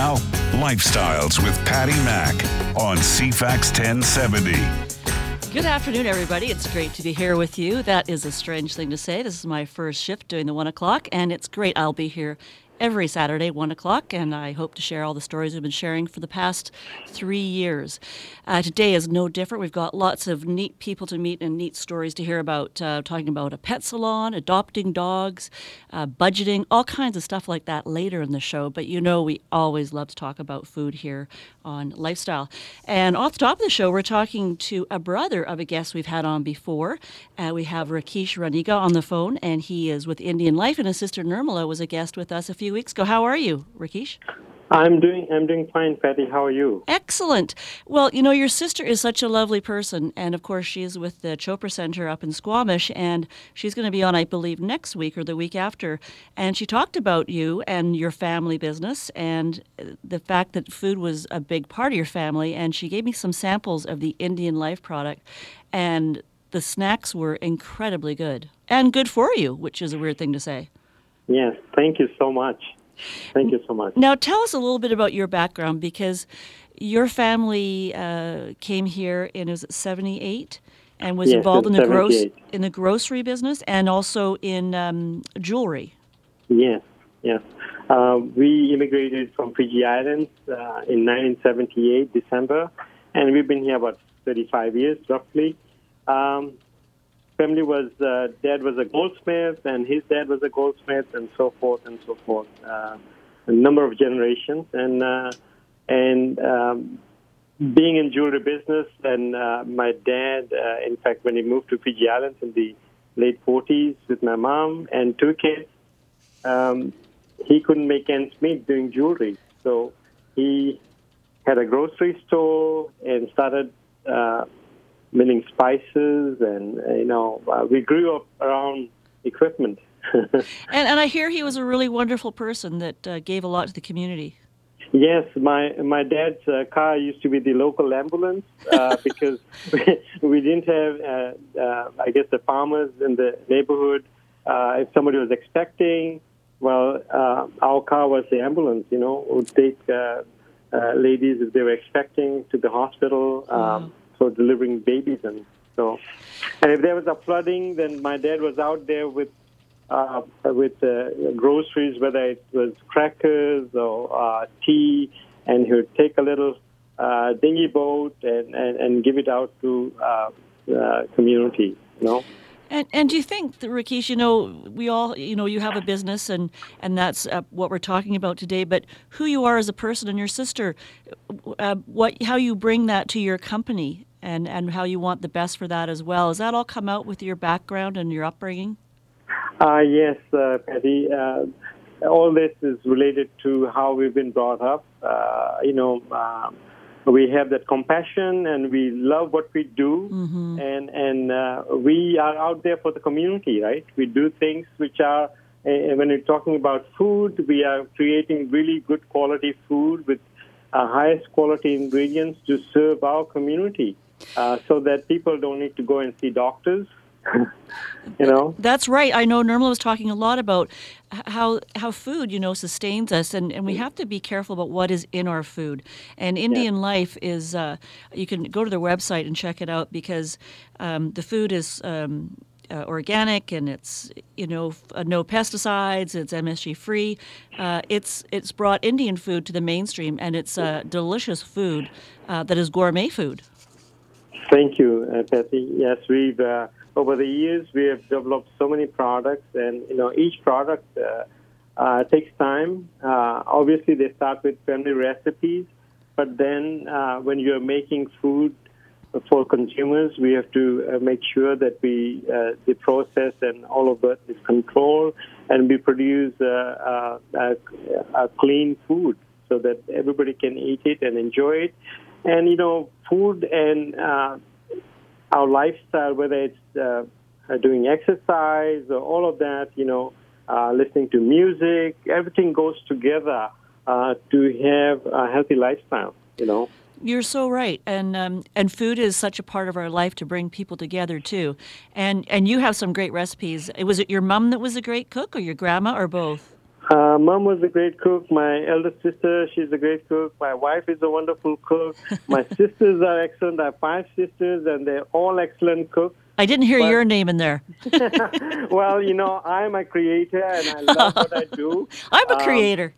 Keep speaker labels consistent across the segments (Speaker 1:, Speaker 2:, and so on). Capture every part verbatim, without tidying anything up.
Speaker 1: now, Lifestyles with Patty Mack on C FAX ten seventy.
Speaker 2: Good afternoon, everybody. It's great to be here with you. That is a strange thing to say. This is my first shift doing the one o'clock, and it's great. I'll be here every Saturday, one o'clock, and I hope to share all the stories we've been sharing for the past three years. Uh, today is no different. We've got lots of neat people to meet and neat stories to hear about, uh, talking about a pet salon, adopting dogs, uh, budgeting, all kinds of stuff like that later in the show. But you know we always love to talk about food here on Lifestyle. And off the top of the show, we're talking to a brother of a guest we've had on before. Uh, we have Rakesh Raniga on the phone, and he is with Indian Life, and his sister Nirmala was a guest with us a few weeks ago. How are you, Rakesh?
Speaker 3: I'm doing I'm doing fine, Patty. How are you?
Speaker 2: Excellent. Well, you know, your sister is such a lovely person, and of course she is with the Chopra Center up in Squamish, and she's going to be on, I believe, next week or the week after. And she talked about you and your family business and the fact that food was a big part of your family, and she gave me some samples of the Indian Life product, and the snacks were incredibly good and good for you, which is a weird thing to say.
Speaker 3: Yes, thank you so much. Thank you so much.
Speaker 2: Now, tell us a little bit about your background, because your family uh, came here in was it seventy-eight and was
Speaker 3: yes,
Speaker 2: involved in the gross
Speaker 3: seventy-eight.
Speaker 2: in the grocery business and also in um, jewelry.
Speaker 3: Yes, yes. Uh, we immigrated from Fiji Islands uh, in nineteen seventy-eight, December, and we've been here about thirty-five years, roughly. Um, family was, uh, dad was a goldsmith, and his dad was a goldsmith, and so forth and so forth. Uh, a number of generations, and uh, and um, being in jewelry business, and uh, my dad, uh, in fact, when he moved to Fiji Islands in the late forties with my mom and two kids, um, he couldn't make ends meet doing jewelry. So he had a grocery store and started uh, milling spices, and uh, you know, uh, we grew up around equipment.
Speaker 2: and, and I hear he was a really wonderful person that uh, gave a lot to the community.
Speaker 3: Yes, my my dad's uh, car used to be the local ambulance uh, because we, we didn't have, uh, uh, I guess, the farmers in the neighborhood. Uh, if somebody was expecting, well, uh, our car was the ambulance. You know, would take uh, uh, ladies if they were expecting to the hospital. Um,
Speaker 2: wow.
Speaker 3: So delivering babies, and so, and if there was a flooding, then my dad was out there with uh, with uh, groceries, whether it was crackers or uh, tea, and he would take a little uh, dinghy boat and, and, and give it out to uh, uh, community, you know.
Speaker 2: And and do you think, that, Rakesh, you know, we all, you know, you have a business, and, and that's uh, what we're talking about today, but who you are as a person and your sister, uh, what how you bring that to your company and, and how you want the best for that as well, does that all come out with your background and your upbringing?
Speaker 3: Uh, yes, uh, Patty. Uh, all this is related to how we've been brought up. Uh, you know, um, we have that compassion, and we love what we do,
Speaker 2: mm-hmm.
Speaker 3: and and uh, we are out there for the community, right? We do things which are, uh, when you're talking about food, we are creating really good quality food with uh, highest quality ingredients to serve our community, uh, so that people don't need to go and see doctors. You know,
Speaker 2: that's right. I know Nirmala was talking a lot about how how food, you know, sustains us, and, and we have to be careful about what is in our food. And Indian yeah. Life is, uh, you can go to their website and check it out, because um, the food is um, uh, organic, and it's, you know, uh, no pesticides, it's M S G free. Uh, it's it's brought Indian food to the mainstream, and it's uh, delicious food uh, that is gourmet food.
Speaker 3: Thank you, uh, Patty. Yes, we've uh, over the years we have developed so many products, and you know each product uh, uh, takes time. Uh, obviously, they start with family recipes, but then uh, when you're making food for consumers, we have to uh, make sure that we uh, the process and all of that is controlled, and we produce uh, uh, a, a clean food so that everybody can eat it and enjoy it. And, you know, food and uh, our lifestyle, whether it's uh, doing exercise or all of that, you know, uh, listening to music, everything goes together uh, to have a healthy lifestyle, you know.
Speaker 2: You're so right, and um, and food is such a part of our life to bring people together too. And and you have some great recipes. Was it your mom that was a great cook, or your grandma, or both?
Speaker 3: Uh, Mom was a great cook. My elder sister, she's a great cook. My wife is a wonderful cook. My sisters are excellent. I have five sisters, and they're all excellent cooks.
Speaker 2: I didn't hear
Speaker 3: But-
Speaker 2: your name in there.
Speaker 3: Well, you know, I'm a creator, and I love what I do.
Speaker 2: I'm a
Speaker 3: Um,
Speaker 2: creator.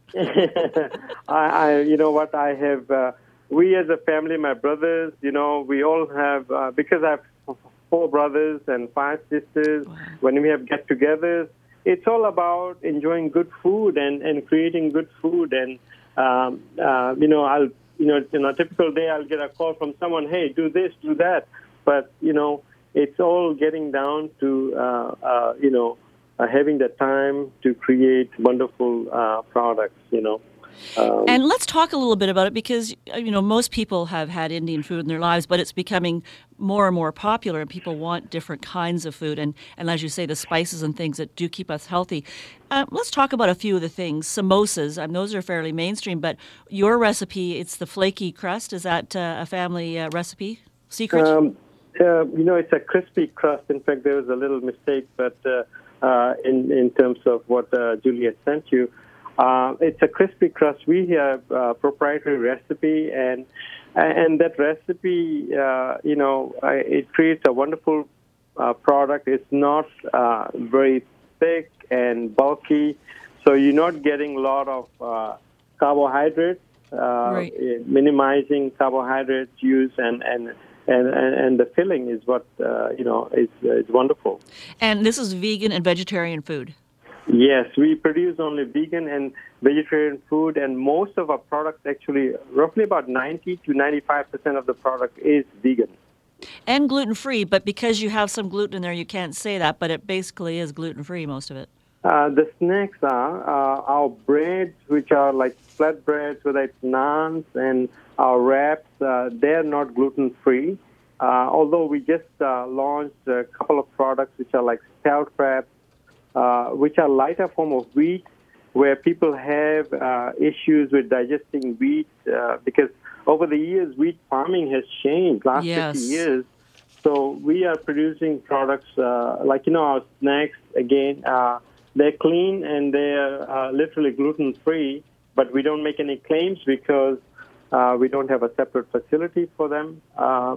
Speaker 3: I, I, you know what, I have, uh, we as a family, my brothers, you know, we all have, uh, because I have four brothers and five sisters,
Speaker 2: Wow.
Speaker 3: when we have get-togethers, it's all about enjoying good food and, and creating good food. And, um, uh, you know, I'll, you know, in a typical day, I'll get a call from someone, hey, do this, do that. But, you know, it's all getting down to, uh, uh, you know, uh, having the time to create wonderful uh, products, you know. Um,
Speaker 2: And let's talk a little bit about it because, uh, you know, most people have had Indian food in their lives, but it's becoming more and more popular and people want different kinds of food. And, and as you say, the spices and things that do keep us healthy. Uh, let's talk about a few of the things. Samosas, um, those are fairly mainstream, but your recipe, it's the flaky crust. Is that uh, a family uh, recipe? Secret?
Speaker 3: Um, uh, you know, it's a crispy crust. In fact, there was a little mistake, but uh, uh, in, in terms of what uh, Juliet sent you, Uh, it's a crispy crust. We have a proprietary recipe, and and that recipe, uh, you know, it creates a wonderful uh, product. It's not uh, very thick and bulky, so you're not getting a lot of uh, carbohydrates, uh,
Speaker 2: Right.
Speaker 3: minimizing carbohydrates use, and and. And, and and the filling is what uh, you know is is wonderful.
Speaker 2: And this is vegan and vegetarian food.
Speaker 3: Yes, we produce only vegan and vegetarian food, and most of our products, actually, roughly about ninety to ninety-five percent of the product is vegan.
Speaker 2: And gluten-free, but because you have some gluten in there, you can't say that, but it basically is gluten-free, most of it.
Speaker 3: Uh, the snacks are uh, our breads, which are like flatbreads, whether it's naans, and our wraps, uh, they're not gluten-free. Uh, although we just uh, launched a couple of products which are like stout wraps, uh, which are lighter form of wheat, where people have uh, issues with digesting wheat uh, because over the years, wheat farming has changed, last
Speaker 2: Yes.
Speaker 3: fifty years. So we are producing products uh, like, you know, our snacks, again, uh, they're clean and they're uh, literally gluten-free, but we don't make any claims because uh, we don't have a separate facility for them. Uh,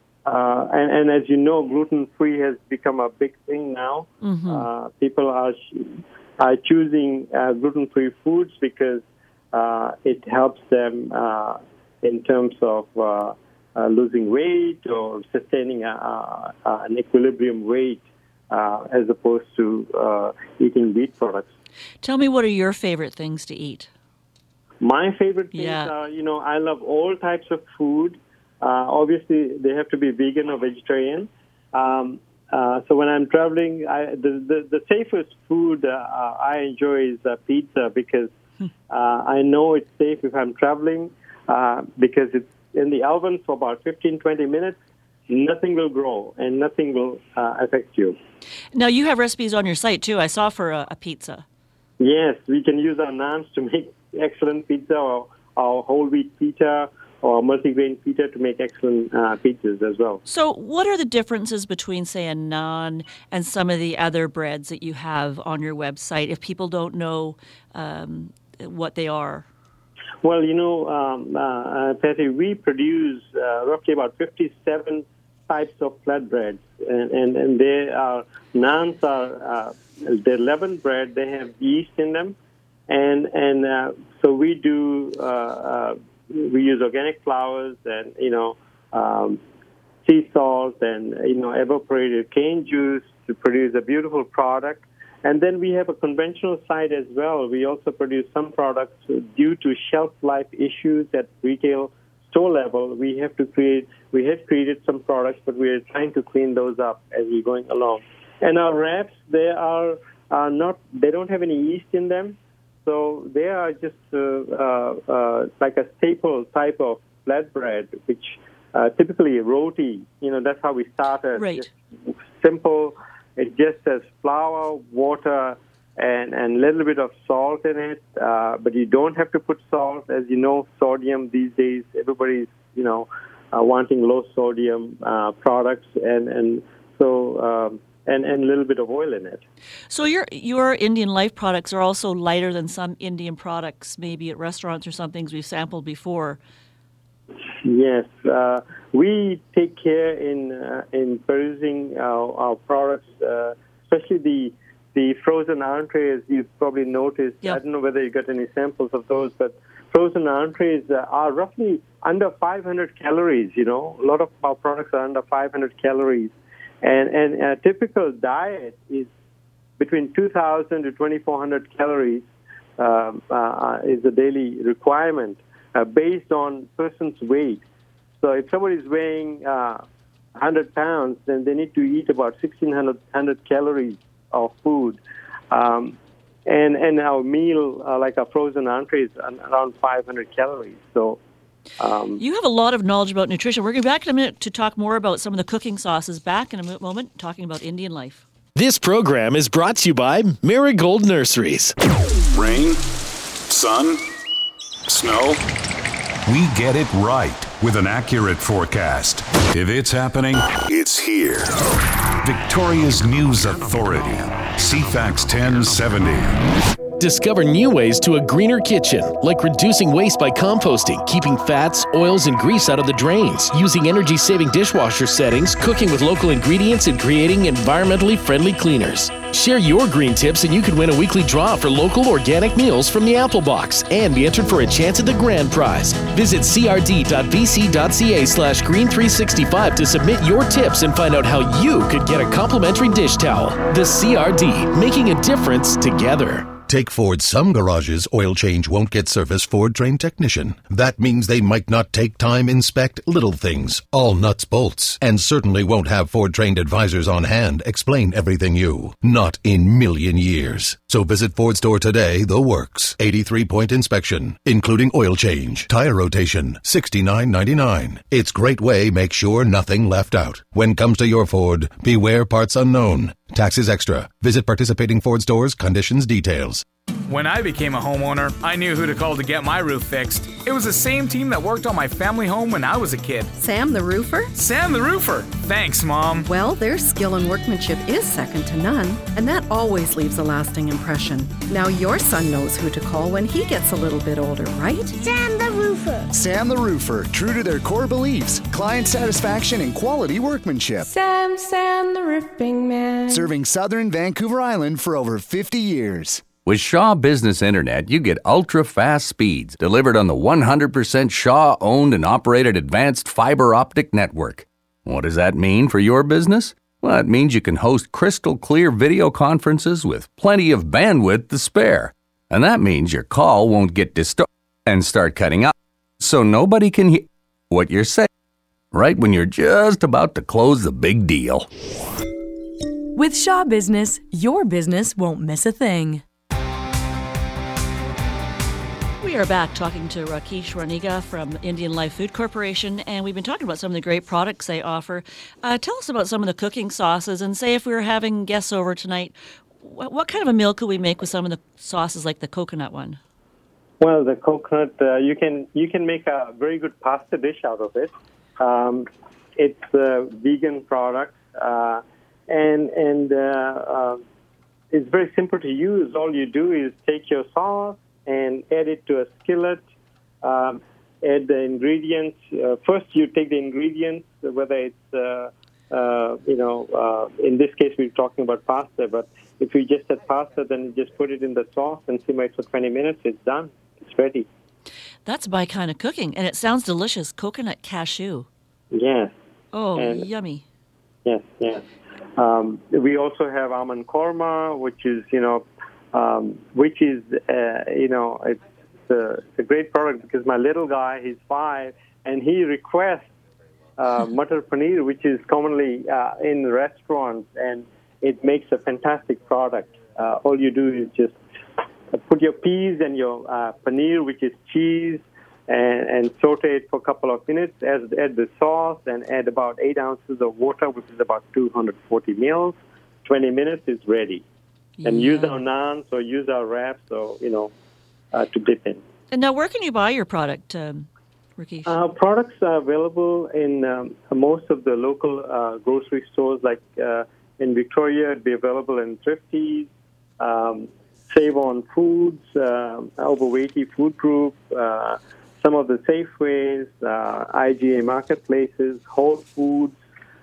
Speaker 3: uh, and, and as you know, gluten-free has become a big thing now.
Speaker 2: Mm-hmm.
Speaker 3: Uh, people are, are choosing uh, gluten-free foods because uh, it helps them uh, in terms of uh, uh, losing weight or sustaining a, a, a, an equilibrium weight. Uh, as opposed to uh, eating wheat products.
Speaker 2: Tell me, what are your favorite things to eat?
Speaker 3: My favorite things
Speaker 2: Yeah.
Speaker 3: are, you know, I love all types of food. Uh, obviously, they have to be vegan or vegetarian. Um, uh, so when I'm traveling, I, the, the, the safest food uh, I enjoy is uh, pizza because uh, I know it's safe if I'm traveling uh, because it's in the oven for about fifteen, twenty minutes. Nothing will grow and nothing will uh, affect you.
Speaker 2: Now, you have recipes on your site, too. I saw for a, a pizza.
Speaker 3: Yes, we can use our naans to make excellent pizza, or our whole wheat pita, or multigrain pita to make excellent uh, pizzas as well.
Speaker 2: So what are the differences between, say, a naan and some of the other breads that you have on your website if people don't know um, what they are?
Speaker 3: Well, you know, um, uh, Patty, we produce uh, roughly about fifty-seven types of flatbreads, and, and, and they are, naans are, uh, they're leavened bread, they have yeast in them, and and uh, so we do, uh, uh, we use organic flours and, you know, um, sea salt and, you know, evaporated cane juice to produce a beautiful product. And then we have a conventional side as well. We also produce some products due to shelf life issues at retail store level. We have to create, we have created some products, but we are trying to clean those up as we're going along. And our wraps, they are uh, not, they don't have any yeast in them. So they are just uh, uh, uh, like a staple type of flatbread, which uh, typically roti, you know, that's how we started.
Speaker 2: Right.
Speaker 3: Just simple. It just has flour, water, and and a little bit of salt in it. Uh, but you don't have to put salt. As you know, sodium these days, everybody's, you know, uh, wanting low sodium uh, products. And, and so um, and, and a little bit of oil in it.
Speaker 2: So your your Indian Life products are also lighter than some Indian products, maybe at restaurants or some things we've sampled before.
Speaker 3: Yes, uh, we take care in uh, in producing our, our products, uh, especially the the frozen entrees. You've probably noticed.
Speaker 2: Yep.
Speaker 3: I don't know whether you got any samples of those, but frozen entrees uh, are roughly under five hundred calories. You know, a lot of our products are under five hundred calories, and and a typical diet is between two thousand to twenty-four hundred calories um, uh, is the daily requirement. Uh, based on person's weight. So if somebody is weighing uh, one hundred pounds, then they need to eat about sixteen hundred calories of food. Um, and and our meal, uh, like our frozen entrees, around five hundred calories. So um,
Speaker 2: you have a lot of knowledge about nutrition. We're going to be back in a minute to talk more about some of the cooking sauces. Back in a moment, talking about Indian Life.
Speaker 4: This program is brought to you by Marigold Nurseries.
Speaker 1: Rain, sun, snow. We get it right with an accurate forecast. If it's happening, it's here. Victoria's News Authority, C FAX ten seventy.
Speaker 4: Discover new ways to a greener kitchen, like reducing waste by composting, keeping fats, oils, and grease out of the drains, using energy-saving dishwasher settings, cooking with local ingredients, and creating environmentally friendly cleaners. Share your green tips and you could win a weekly draw for local organic meals from the Apple Box and be entered for a chance at the grand prize. Visit crd.bc.ca slash green365 to submit your tips and find out how you could get a complimentary dish towel. The C R D, making a difference together.
Speaker 5: Take Ford. Some garages, oil change won't get service Ford-trained technician. That means they might not take time inspect little things, all nuts, bolts, and certainly won't have Ford-trained advisors on hand explain everything you. Not in million years. So visit Ford store today, the works. eighty-three point inspection, including oil change, tire rotation, sixty-nine ninety-nine. It's great way make sure nothing left out. When comes to your Ford, beware parts unknown. Taxes extra. Visit participating Ford stores, conditions, details.
Speaker 6: When I became a homeowner, I knew who to call to get my roof fixed. It was the same team that worked on my family home when I was a kid.
Speaker 7: Sam the Roofer?
Speaker 6: Sam the Roofer! Thanks, Mom.
Speaker 7: Well, their skill and workmanship is second to none, and that always leaves a lasting impression. Now your son knows who to call when he gets a little bit older, right?
Speaker 8: Sam the Roofer.
Speaker 9: Sam the Roofer, true to their core beliefs, client satisfaction and quality workmanship.
Speaker 8: Sam, Sam the Roofing Man.
Speaker 9: Serving southern Vancouver Island for over fifty years.
Speaker 10: With Shaw Business Internet, you get ultra-fast speeds delivered on the one hundred percent Shaw-owned and operated advanced fiber optic network. What does that mean for your business? Well, it means you can host crystal-clear video conferences with plenty of bandwidth to spare. And that means your call won't get distorted and start cutting out, so nobody can hear what you're saying right when you're just about to close the big deal.
Speaker 11: With Shaw Business, your business won't miss a thing.
Speaker 2: We are back talking to Rakesh Raniga from Indian Life Food Corporation, and we've been talking about some of the great products they offer. Uh, tell us about some of the cooking sauces, and say if we were having guests over tonight, what, what kind of a meal could we make with some of the sauces like the coconut one?
Speaker 3: Well, the coconut, uh, you can you can make a very good pasta dish out of it. Um, it's a vegan product, uh, and and uh, uh, it's very simple to use. All you do is take your sauce and add it to a skillet, um, add the ingredients. Uh, first, you take the ingredients, whether it's, uh, uh, you know, uh, in this case, we're talking about pasta, but if you just had pasta, then you just put it in the sauce and simmer it for twenty minutes. It's done. It's ready.
Speaker 2: That's my kind of cooking, and it sounds delicious. Coconut cashew.
Speaker 3: Yes.
Speaker 2: Oh,
Speaker 3: and
Speaker 2: yummy.
Speaker 3: Yes, yes. Um, we also have almond korma, which is, you know, Um, which is, uh, you know, it's, a, it's a great product because my little guy, he's five, and he requests uh, Matar Paneer, which is commonly uh, in restaurants, and it makes a fantastic product. Uh, all you do is just put your peas and your uh, paneer, which is cheese, and, and saute it for a couple of minutes, add, add the sauce, and add about eight ounces of water, which is about two hundred forty mils. twenty minutes is ready. And
Speaker 2: yeah.
Speaker 3: use our naans or use our wraps, or, you know, uh, to dip in.
Speaker 2: And now, where can you buy your product, um, Rakesh?
Speaker 3: Our products are available in um, most of the local uh, grocery stores like uh, in Victoria. It'll be available in Thrifties, um, Save On Foods, uh, Overweighty Food Group, uh, some of the Safeways, uh, I G A marketplaces, Whole Foods,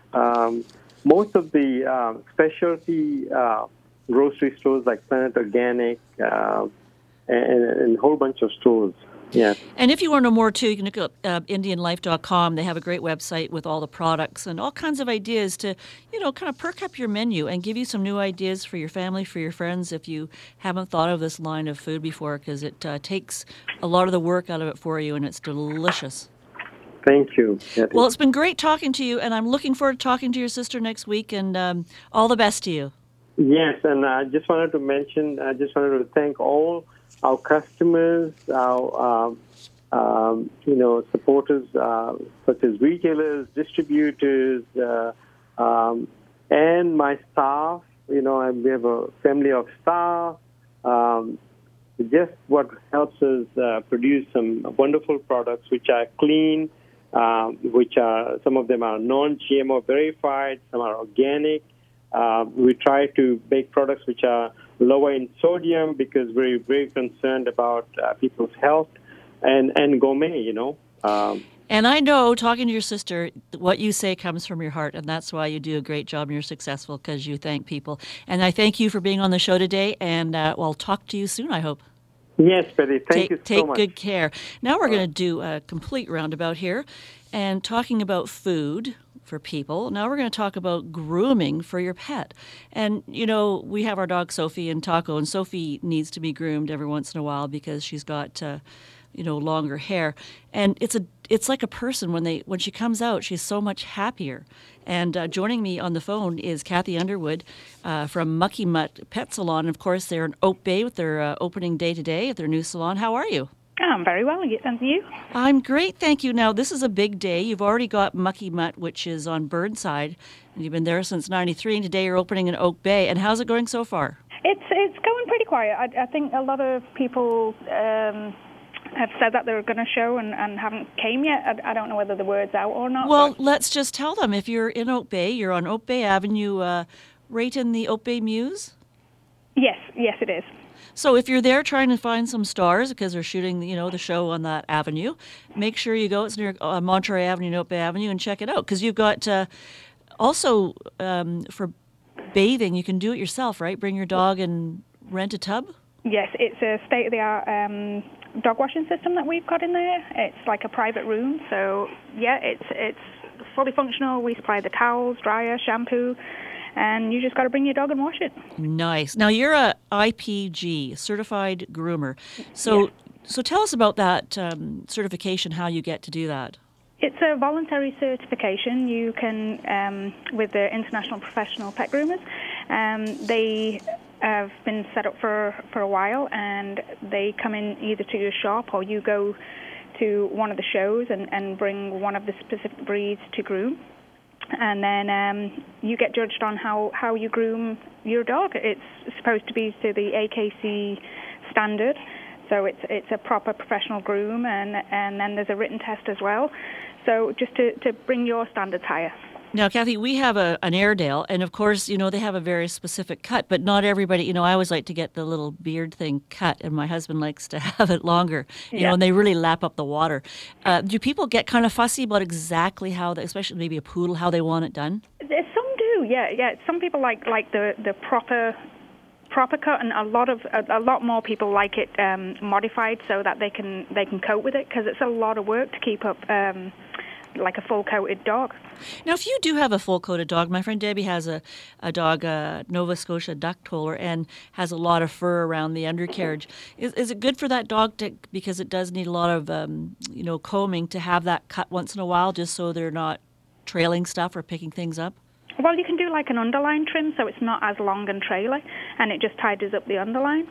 Speaker 3: um, most of the uh, specialty uh, grocery stores like Planet Organic, uh, and, and a whole bunch of stores. Yeah.
Speaker 2: And if you want to know more, too, you can look up uh, Indian Life dot com. They have a great website with all the products and all kinds of ideas to, you know, kind of perk up your menu and give you some new ideas for your family, for your friends, if you haven't thought of this line of food before, because it uh, takes a lot of the work out of it for you, and it's delicious.
Speaker 3: Thank you.
Speaker 2: Well, it's been great talking to you, and I'm looking forward to talking to your sister next week, and um, all the best to you.
Speaker 3: Yes, and I just wanted to mention, I just wanted to thank all our customers, our um, um, you know supporters, uh, such as retailers, distributors, uh, um, and my staff. You know, we have a family of staff. Um, just what helps us uh, produce some wonderful products, which are clean, um, which are some of them are non-G M O verified, some are organic. Uh, we try to make products which are lower in sodium because we're very concerned about uh, people's health, and, and gourmet, you know. Um,
Speaker 2: and I know, talking to your sister, what you say comes from your heart, and that's why you do a great job and you're successful, because you thank people. And I thank you for being on the show today, and uh, well, I'll talk to you soon, I hope.
Speaker 3: Yes, Betty. Thank
Speaker 2: take,
Speaker 3: you so
Speaker 2: take
Speaker 3: much.
Speaker 2: Take good care. Now we're going to do a complete roundabout here and talking about food for people. Now we're going to talk about grooming for your pet. And, you know, we have our dog Sophie and Taco, and Sophie needs to be groomed every once in a while because she's got, uh, you know, longer hair. And it's a it's like a person. When they when she comes out, she's so much happier. And uh, joining me on the phone is Kathy Underwood uh, from Mucky Mutt Pet Salon. And of course, they're in Oak Bay with their uh, opening day today at their new salon. How are you?
Speaker 12: I'm very well, and you?
Speaker 2: I'm great, thank you. Now, this is a big day. You've already got Mucky Mutt, which is on Burnside, and you've been there since ninety-three, and today you're opening in Oak Bay. And how's it going so far?
Speaker 12: It's it's going pretty quiet. I, I think a lot of people um, have said that they were going to show and, and haven't came yet. I, I don't know whether the word's out or not.
Speaker 2: Well,
Speaker 12: but...
Speaker 2: let's just tell them. If you're in Oak Bay, you're on Oak Bay Avenue, uh, right in the Oak Bay Mews?
Speaker 12: Yes, yes, it is.
Speaker 2: So if you're there trying to find some stars because they're shooting, you know, the show on that avenue, make sure you go. It's near uh, Monterey Avenue and Oak Bay Avenue, and check it out. Because you've got uh, also um, for bathing, you can do it yourself, right? Bring your dog and rent a tub?
Speaker 12: Yes, it's a state-of-the-art um, dog washing system that we've got in there. It's like a private room. So, yeah, it's it's fully functional. We supply the towels, dryer, shampoo. And you just got to bring your dog and wash it.
Speaker 2: Nice. Now, you're a I P G, Certified Groomer. So, yeah. so tell us about that um, certification, how you get to do that.
Speaker 12: It's a voluntary certification. You can, um, with the International Professional Pet Groomers, um, they have been set up for, for a while, and they come in either to your shop or you go to one of the shows and, and bring one of the specific breeds to groom. And then um, you get judged on how, how you groom your dog. It's supposed to be to the A K C standard, so it's it's a proper professional groom, and and then there's a written test as well. So just to, to bring your standards higher.
Speaker 2: Now, Kathy, we have a, an Airedale, and of course, you know, they have a very specific cut, but not everybody, you know, I always like to get the little beard thing cut, and my husband likes to have it longer, you yeah. know, and they really lap up the water. Uh, do people get kind of fussy about exactly how, they, especially maybe a poodle, how they want it done?
Speaker 12: Some do, yeah, yeah. Some people like, like the, the proper proper cut, and a lot of a, a lot more people like it um, modified so that they can they can cope with it, because it's a lot of work to keep up um, like a full-coated dog.
Speaker 2: Now, if you do have a full-coated dog, my friend Debbie has a, a dog, a Nova Scotia duck toller, and has a lot of fur around the undercarriage. Is, is it good for that dog to, because it does need a lot of, um, you know, combing, to have that cut once in a while, just so they're not trailing stuff or picking things up?
Speaker 12: Well, you can do like an underline trim, so it's not as long and traily, and it just tidies up the underline.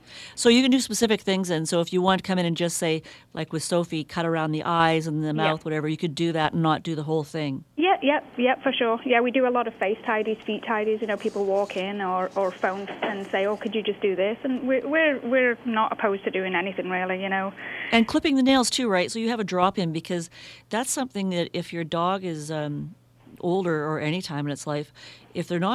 Speaker 2: So you can do specific things, and so if you want to come in and just say, like with Sophie, cut around the eyes and the mouth, yeah. whatever, you could do that and not do the whole thing.
Speaker 12: Yeah, yeah, yeah, for sure. Yeah, we do a lot of face tidies, feet tidies. You know, people walk in or, or phone and say, oh, could you just do this? And we're, we're, we're not opposed to doing anything, really, you know.
Speaker 2: And clipping the nails, too, right? So you have a drop-in, because that's something that if your dog is um, older or any time in its life, if they're not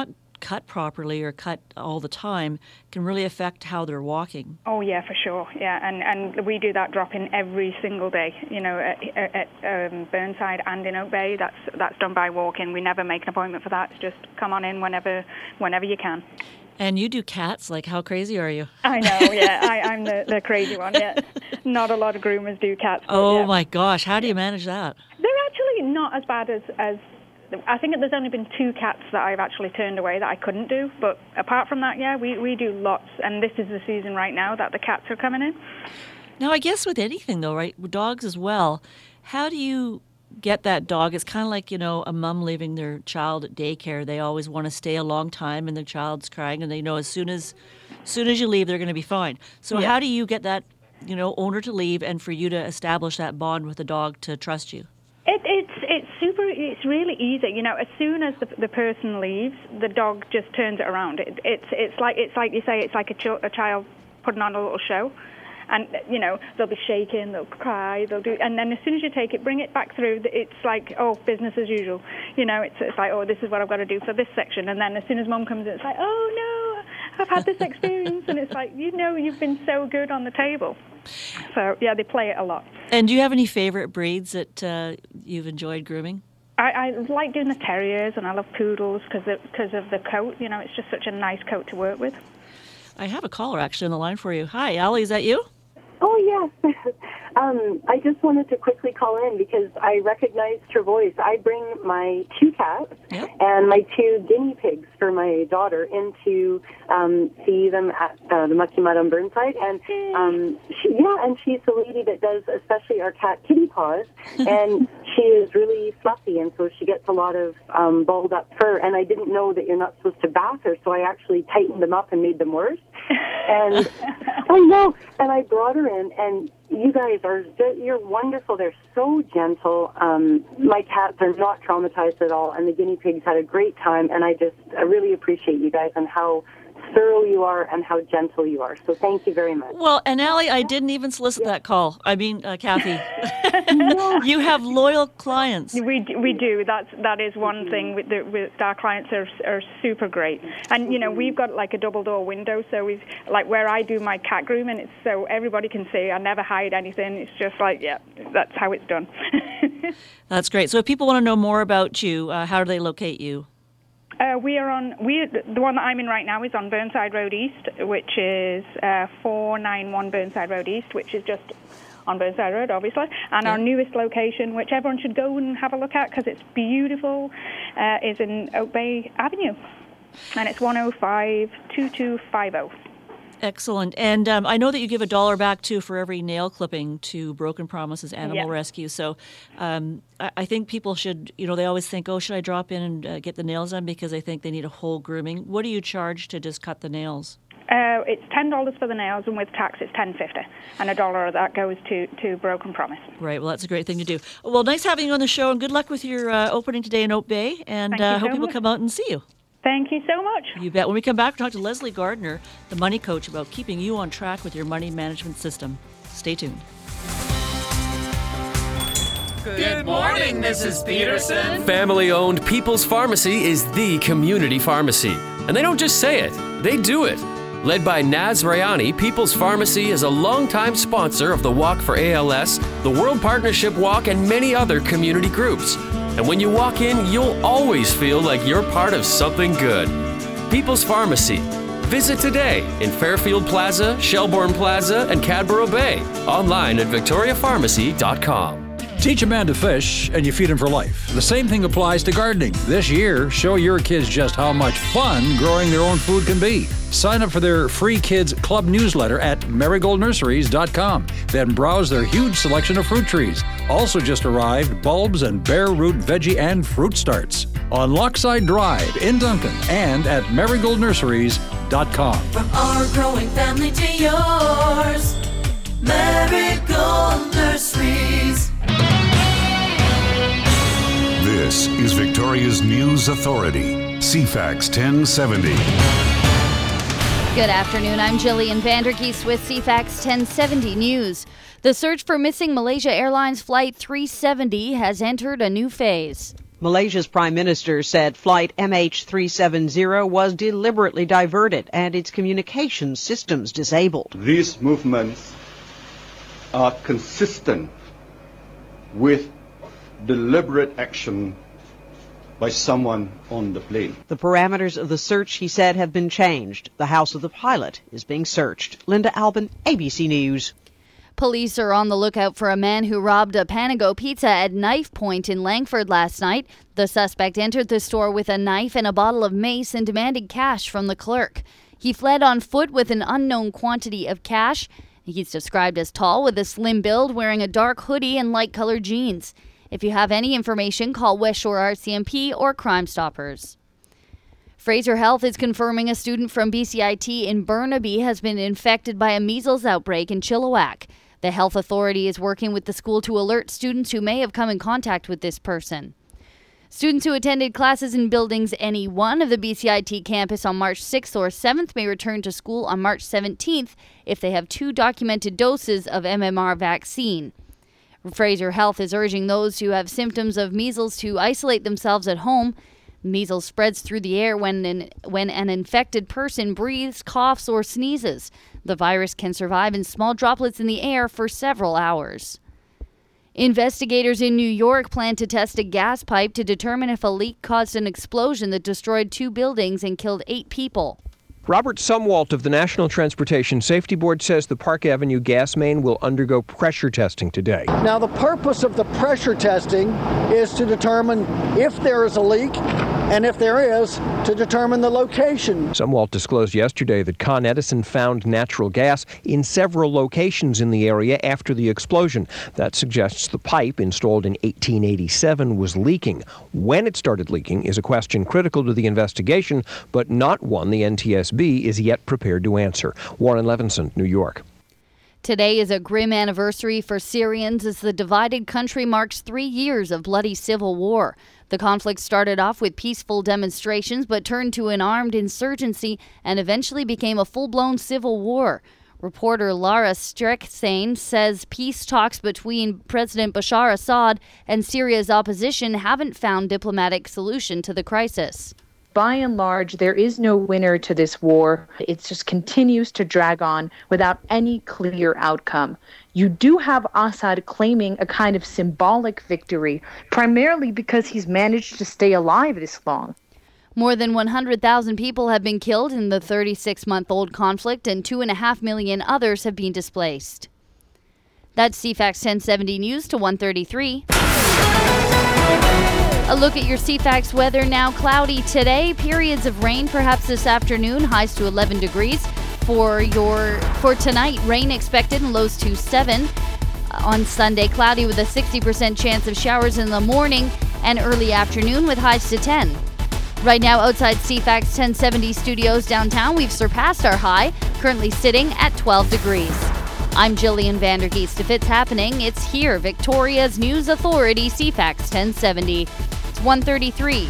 Speaker 2: cut properly or cut all the time can really affect how they're walking.
Speaker 12: Oh, yeah, for sure. Yeah, and, and we do that drop-in every single day, you know, at, at um, Burnside and in Oak Bay. That's that's done by walk-in. We never make an appointment for that. It's just come on in whenever whenever you can.
Speaker 2: And you do cats. Like, how crazy are you?
Speaker 12: I know, yeah. I, I'm the, the crazy one, yeah. Not a lot of groomers do cats. But,
Speaker 2: oh,
Speaker 12: yeah.
Speaker 2: my gosh. How do you manage that?
Speaker 12: They're actually not as bad as, as... I think there's only been two cats that I've actually turned away that I couldn't do. But apart from that, yeah, we, we do lots. And this is the season right now that the cats are coming in.
Speaker 2: Now, I guess with anything, though, right, with dogs as well, how do you get that dog? It's kind of like, you know, a mom leaving their child at daycare. They always want to stay a long time and the child's crying and they know as soon as as soon as you leave, they're going to be fine. So yeah. How do you get that, you know, owner to leave and for you to establish that bond with the dog to trust you?
Speaker 12: It, it's it's super. It's really easy. You know, as soon as the, the person leaves, the dog just turns it around. It, it's it's like it's like you say. It's like a, ch- a child putting on a little show. And, you know, they'll be shaking, they'll cry, they'll do... And then as soon as you take it, bring it back through, it's like, oh, business as usual. You know, it's, it's like, oh, this is what I've got to do for this section. And then as soon as Mum comes in, it's like, oh, no, I've had this experience. And it's like, you know, you've been so good on the table. So, yeah, they play it a lot.
Speaker 2: And do you have any favorite breeds that uh, you've enjoyed grooming?
Speaker 12: I, I like doing the terriers, and I love poodles because because of the coat. You know, it's just such a nice coat to work with.
Speaker 2: I have a caller actually on the line for you. Hi, Allie, is that you?
Speaker 13: Oh, yes. um, I just wanted to quickly call in because I recognized her voice. I bring my two cats yep. and my two guinea pigs for my daughter in to um, see them at uh, the Mucky Mud on Burnside. And um, she, yeah, and she's the lady that does especially our cat Kitty Paws. And she is really fluffy, and so she gets a lot of um, balled up fur. And I didn't know that you're not supposed to bath her, so I actually tightened them up and made them worse. And I know, and I brought her in, and you guys are, you're wonderful. They're so gentle. Um, my cats are not traumatized at all, and the guinea pigs had a great time, and I just, I really appreciate you guys and how thorough you are and how gentle you are. So thank you very much.
Speaker 2: Well, and Allie, I didn't even solicit yeah. that call. I mean, uh, Kathy, no. You have loyal clients.
Speaker 12: We we do. That's that is one thing. With, the, with our clients are are super great, and you know we've got like a double door window, so we've like where I do my cat grooming, it's so everybody can see. I never hide anything. It's just like yeah, that's how it's done.
Speaker 2: That's great. So if people want to know more about you, uh, how do they locate you?
Speaker 12: Uh, we are on, we the one that I'm in right now is on Burnside Road East, which is uh, four ninety-one Burnside Road East, which is just on Burnside Road, obviously. And yeah. Our newest location, which everyone should go and have a look at because it's beautiful, uh, is in Oak Bay Avenue. And it's one oh five two two five oh.
Speaker 2: Excellent. And um, I know that you give a dollar back, too, for every nail clipping to Broken Promises Animal yeah. Rescue. So um, I, I think people should, you know, they always think, oh, should I drop in and uh, get the nails done because they think they need a whole grooming. What do you charge to just cut the nails?
Speaker 12: Uh, it's ten dollars for the nails, and with tax it's ten fifty, and a dollar of that goes to, to Broken Promise.
Speaker 2: Right. Well, that's a great thing to do. Well, nice having you on the show, and good luck with your uh, opening today in Oak Bay, and I uh, hope so people much. come out and see you.
Speaker 12: Thank you so much.
Speaker 2: You bet. When we come back, we'll talk to Leslie Gardner, the money coach, about keeping you on track with your money management system. Stay tuned.
Speaker 14: Good morning, Missus Peterson.
Speaker 15: Family-owned People's Pharmacy is the community pharmacy. And they don't just say it, they do it. Led by Naz Rayani, People's Pharmacy is a longtime sponsor of the Walk for A L S, the World Partnership Walk, and many other community groups. And when you walk in, you'll always feel like you're part of something good. People's Pharmacy. Visit today in Fairfield Plaza, Shelbourne Plaza, and Cadboro Bay. Online at victoria pharmacy dot com.
Speaker 16: Teach a man to fish, and you feed him for life. The same thing applies to gardening. This year, show your kids just how much fun growing their own food can be. Sign up for their free Kids Club newsletter at marigold nurseries dot com. Then browse their huge selection of fruit trees. Also just arrived, bulbs and bare root veggie and fruit starts. On Lochside Drive in Duncan and at marigold nurseries dot com.
Speaker 14: From our growing family to yours, Marigold Nurseries.
Speaker 1: This is Victoria's News Authority, C FAX ten seventy.
Speaker 17: Good afternoon. I'm Jillian Vandergeest with C FAX ten seventy News. The search for missing Malaysia Airlines Flight three seventy has entered a new phase.
Speaker 18: Malaysia's Prime Minister said flight M H three seventy was deliberately diverted and its communications systems disabled.
Speaker 19: These movements are consistent with deliberate action by someone on the plane.
Speaker 18: The parameters of the search, he said, have been changed. The house of the pilot is being searched. Linda Albin, A B C News.
Speaker 17: Police are on the lookout for a man who robbed a Panago Pizza at Knife Point in Langford last night. The suspect entered the store with a knife and a bottle of mace and demanded cash from the clerk. He fled on foot with an unknown quantity of cash. He's described as tall with a slim build, wearing a dark hoodie and light-colored jeans. If you have any information, call West Shore R C M P or Crime Stoppers. Fraser Health is confirming a student from B C I T in Burnaby has been infected by a measles outbreak in Chilliwack. The health authority is working with the school to alert students who may have come in contact with this person. Students who attended classes in buildings any one of the B C I T campus on March sixth or seventh may return to school on March seventeenth if they have two documented doses of M M R vaccine. Fraser Health is urging those who have symptoms of measles to isolate themselves at home. Measles spreads through the air when an, when an infected person breathes, coughs, or sneezes. The virus can survive in small droplets in the air for several hours. Investigators in New York plan to test a gas pipe to determine if a leak caused an explosion that destroyed two buildings and killed eight people.
Speaker 20: Robert Sumwalt of the National Transportation Safety Board says the Park Avenue gas main will undergo pressure testing today.
Speaker 21: Now, the purpose of the pressure testing is to determine if there is a leak, and if there is, to determine the location.
Speaker 20: Sumwalt disclosed yesterday that Con Edison found natural gas in several locations in the area after the explosion. That suggests the pipe, installed in eighteen eighty-seven, was leaking. When it started leaking is a question critical to the investigation, but not one the N T S B is yet prepared to answer. Warren Levinson, New York.
Speaker 17: Today is a grim anniversary for Syrians as the divided country marks three years of bloody civil war. The conflict started off with peaceful demonstrations but turned to an armed insurgency and eventually became a full-blown civil war. Reporter Lara Streksane says peace talks between President Bashar Assad and Syria's opposition haven't found diplomatic solution to the crisis.
Speaker 22: By and large, there is no winner to this war. It just continues to drag on without any clear outcome. You do have Assad claiming a kind of symbolic victory, primarily because he's managed to stay alive this long.
Speaker 17: More than one hundred thousand people have been killed in the thirty-six-month-old conflict, and two and a half million others have been displaced. That's C FAX ten seventy News to one thirty-three. A look at your C FAX weather now. Cloudy today, periods of rain perhaps this afternoon, highs to eleven degrees. For your for tonight, rain expected and lows to seven. On Sunday, cloudy with a sixty percent chance of showers in the morning and early afternoon with highs to ten. Right now, outside C FAX ten seventy studios downtown, we've surpassed our high, currently sitting at twelve degrees. I'm Jillian Vandergeest. If it's happening, it's here. Victoria's News Authority, C FAX ten seventy. It's one thirty-three.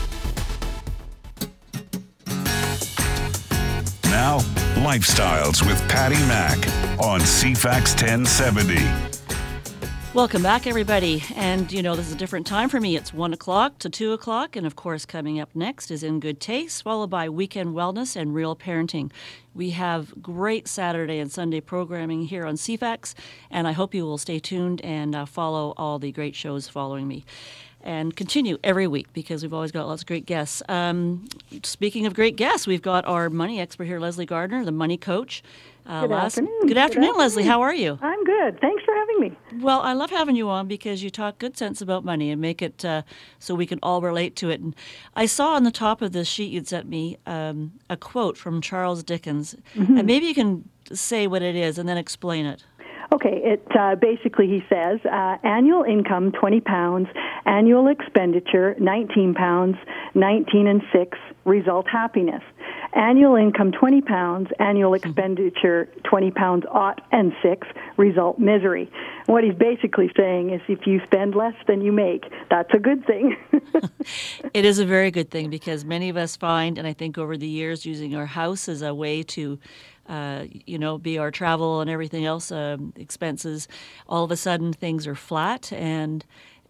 Speaker 1: Now, Lifestyles with Patty Mack on C FAX ten seventy.
Speaker 2: Welcome back, everybody. And, you know, this is a different time for me. It's one o'clock to two o'clock. And, of course, coming up next is In Good Taste, followed by Weekend Wellness and Real Parenting. We have great Saturday and Sunday programming here on C FAX, and I hope you will stay tuned and uh, follow all the great shows following me. And continue every week because we've always got lots of great guests. Um, speaking of great guests, we've got our money expert here, Leslie Gardner, the money coach.
Speaker 23: Uh, good, last, afternoon.
Speaker 2: good afternoon. Good afternoon, Leslie. How are you?
Speaker 23: I'm good. Thanks for having me.
Speaker 2: Well, I love having you on because you talk good sense about money and make it uh, so we can all relate to it. And I saw on the top of this sheet you'd sent me um, a quote from Charles Dickens. Mm-hmm. And maybe you can say what it is and then explain it.
Speaker 23: Okay, it uh, basically, he says, uh, annual income, twenty pounds, annual expenditure, nineteen pounds, nineteen and six, result happiness. Annual income, twenty pounds, annual expenditure, twenty pounds, ought and six, result misery. And what he's basically saying is if you spend less than you make, that's a good thing.
Speaker 2: It is a very good thing because many of us find, and I think over the years, using our house as a way to Uh, you know, be our travel and everything else, um, expenses, all of a sudden things are flat and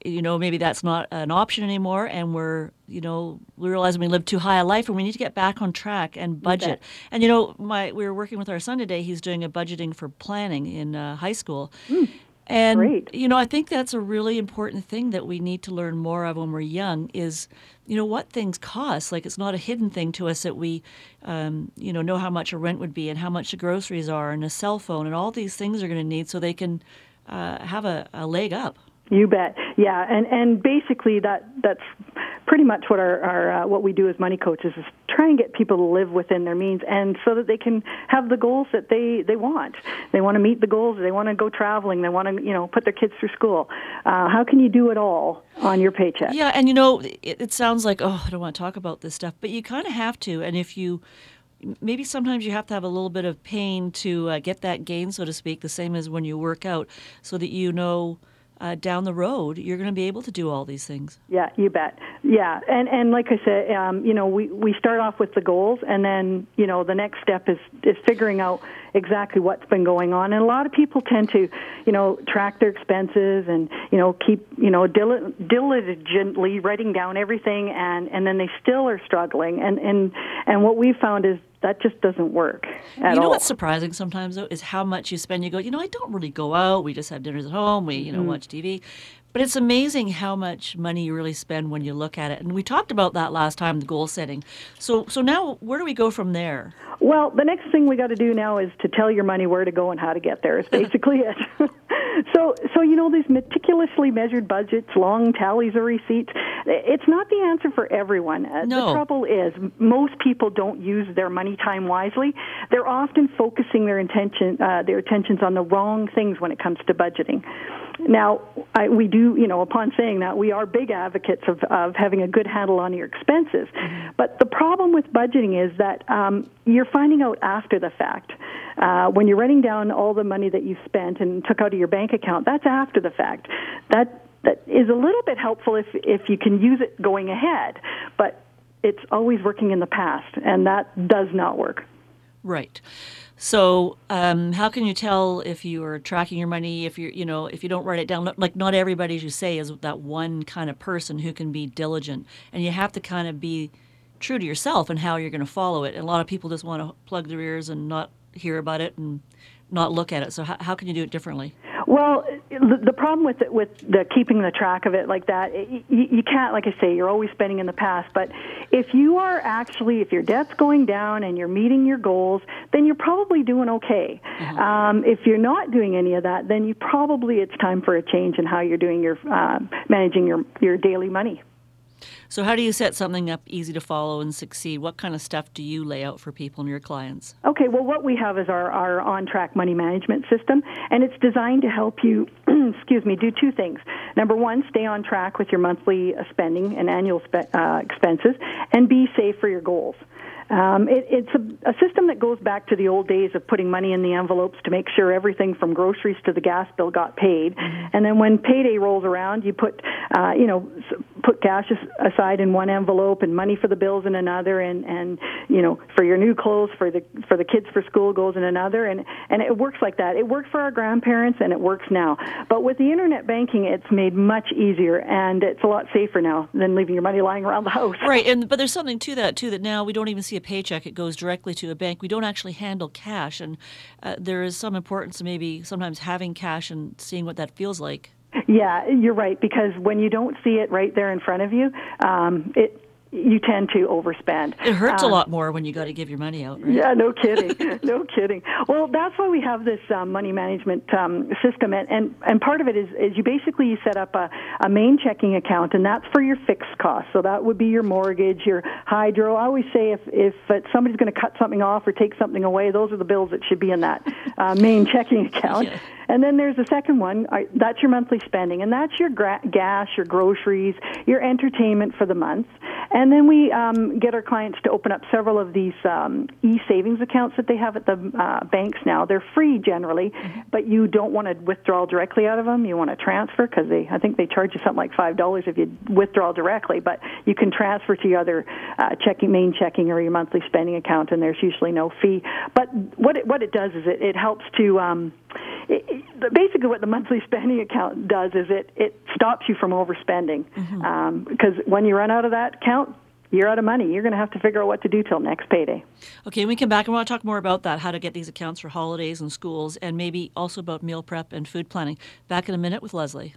Speaker 2: you know, maybe that's not an option anymore, and we're, you know, we realize we live too high a life, and we need to get back on track and budget. And you know, my we were working with our son today. He's doing a budgeting for planning in uh, high school.
Speaker 23: Mm,
Speaker 2: and
Speaker 23: great.
Speaker 2: you know, I think that's a really important thing that we need to learn more of when we're young. Is, you know, what things cost. Like, it's not a hidden thing to us that we, um, you know, know how much a rent would be and how much the groceries are and a cell phone and all these things are going to need so they can uh, have a, a leg up.
Speaker 23: You bet. Yeah, and and basically that that's pretty much what our, our uh, what we do as money coaches is try and get people to live within their means, and so that they can have the goals that they, they want. They want to meet the goals. They want to go traveling. They want to, you know, put their kids through school. Uh, how can you do it all on your paycheck?
Speaker 2: Yeah, and you know, it, it sounds like, oh, I don't want to talk about this stuff, but you kind of have to. And if you maybe sometimes you have to have a little bit of pain to uh, get that gain, so to speak, the same as when you work out, so that you know. Uh, down the road, you're going to be able to do all these things.
Speaker 23: Yeah, you bet. Yeah, and and like I said, um, you know, we, we start off with the goals, and then, you know, the next step is, is figuring out exactly what's been going on. And a lot of people tend to, you know, track their expenses and, you know, keep, you know, dil- diligently writing down everything, and, and then they still are struggling. And, and, and what we've found is that just doesn't work at all.
Speaker 2: You know what's surprising sometimes, though, is how much you spend. You go, you know, I don't really go out. We just have dinners at home. We, you know,
Speaker 23: Mm-hmm.
Speaker 2: watch T V. But it's amazing how much money you really spend when you look at it. And we talked about that last time, the goal setting. So so now, where do we go from there?
Speaker 23: Well, the next thing we got to do now is to tell your money where to go and how to get there. Is basically it. So, so you know, these meticulously measured budgets, long tallies of receipts, it's not the answer for everyone. Uh,
Speaker 2: No.
Speaker 23: The trouble is, most people don't use their money time wisely. They're often focusing their intention, uh, their attentions on the wrong things when it comes to budgeting. Now, I, we do, you know, upon saying that, we are big advocates of, of having a good handle on your expenses. Mm-hmm. But the problem with budgeting is that um, you're finding out after the fact. Uh, when you're writing down all the money that you spent and took out of your bank account, that's after the fact. That that is a little bit helpful if if you can use it going ahead, but it's always working in the past, and that does not work.
Speaker 2: Right. So, um, how can you tell if you are tracking your money, if you're, you know, if you don't write it down? Like, not everybody, as you say, is that one kind of person who can be diligent, and you have to kind of be true to yourself and how you're going to follow it. And a lot of people just want to plug their ears and not hear about it and not look at it. So, how, how can you do it differently?
Speaker 23: Well, the, the problem with it, with the keeping the track of it like that, you, you can't, like I say, you're always spending in the past. But if you are actually, if your debt's going down and you're meeting your goals, then you're probably doing okay. Mm-hmm. Um, if you're not doing any of that, then you probably, it's time for a change in how you're doing your, uh, managing your, your daily money.
Speaker 2: So how do you set something up easy to follow and succeed? What kind of stuff do you lay out for people and your clients?
Speaker 23: Okay, well, what we have is our, our on-track money management system, and it's designed to help you, excuse me, do two things. Number one, stay on track with your monthly uh, spending and annual spe- uh, expenses, and be safe for your goals. Um, it, it's a, a system that goes back to the old days of putting money in the envelopes to make sure everything from groceries to the gas bill got paid. Mm-hmm. And then when payday rolls around, you put, uh, you know, put cash aside in one envelope and money for the bills in another, and, and you know, for your new clothes, for the for the kids for school goes in another, and and it works like that. It worked for our grandparents, and it works now. But with the internet banking, it's made much easier, and it's a lot safer now than leaving your money lying around the house.
Speaker 2: Right, and but there's something to that too, that now we don't even see a paycheck. It goes directly to a bank. We don't actually handle cash, and uh, there is some importance to maybe sometimes having cash and seeing what that feels like.
Speaker 23: Yeah, you're right, because when you don't see it right there in front of you, um, it you tend to overspend.
Speaker 2: It hurts
Speaker 23: um,
Speaker 2: a lot more when you got to give your money out, right?
Speaker 23: Yeah, no kidding, no kidding. Well, that's why we have this um, money management um, system, and, and and part of it is, is you basically you set up a, a main checking account, and that's for your fixed costs. So that would be your mortgage, your hydro. I always say if if somebody's going to cut something off or take something away, those are the bills that should be in that uh, main checking account. Yeah. And then there's a second one. That's your monthly spending, and that's your gra- gas, your groceries, your entertainment for the month. And then we um, get our clients to open up several of these um, e-savings accounts that they have at the uh, banks now. They're free generally, mm-hmm. but you don't want to withdraw directly out of them. You want to transfer, because they, I think they charge you something like five dollars if you withdraw directly, but you can transfer to your other uh, checking, main checking or your monthly spending account, and there's usually no fee. But what it, what it does is it, it helps to... Um, it, it, basically what the monthly spending account does is it, it stops you from overspending. Mm-hmm. Um, because when you run out of that account, you're out of money. You're going to have to figure out what to do till next payday.
Speaker 2: Okay, when we come back, I want to talk more about that, how to get these accounts for holidays and schools, and maybe also about meal prep and food planning. Back in a minute with Leslie.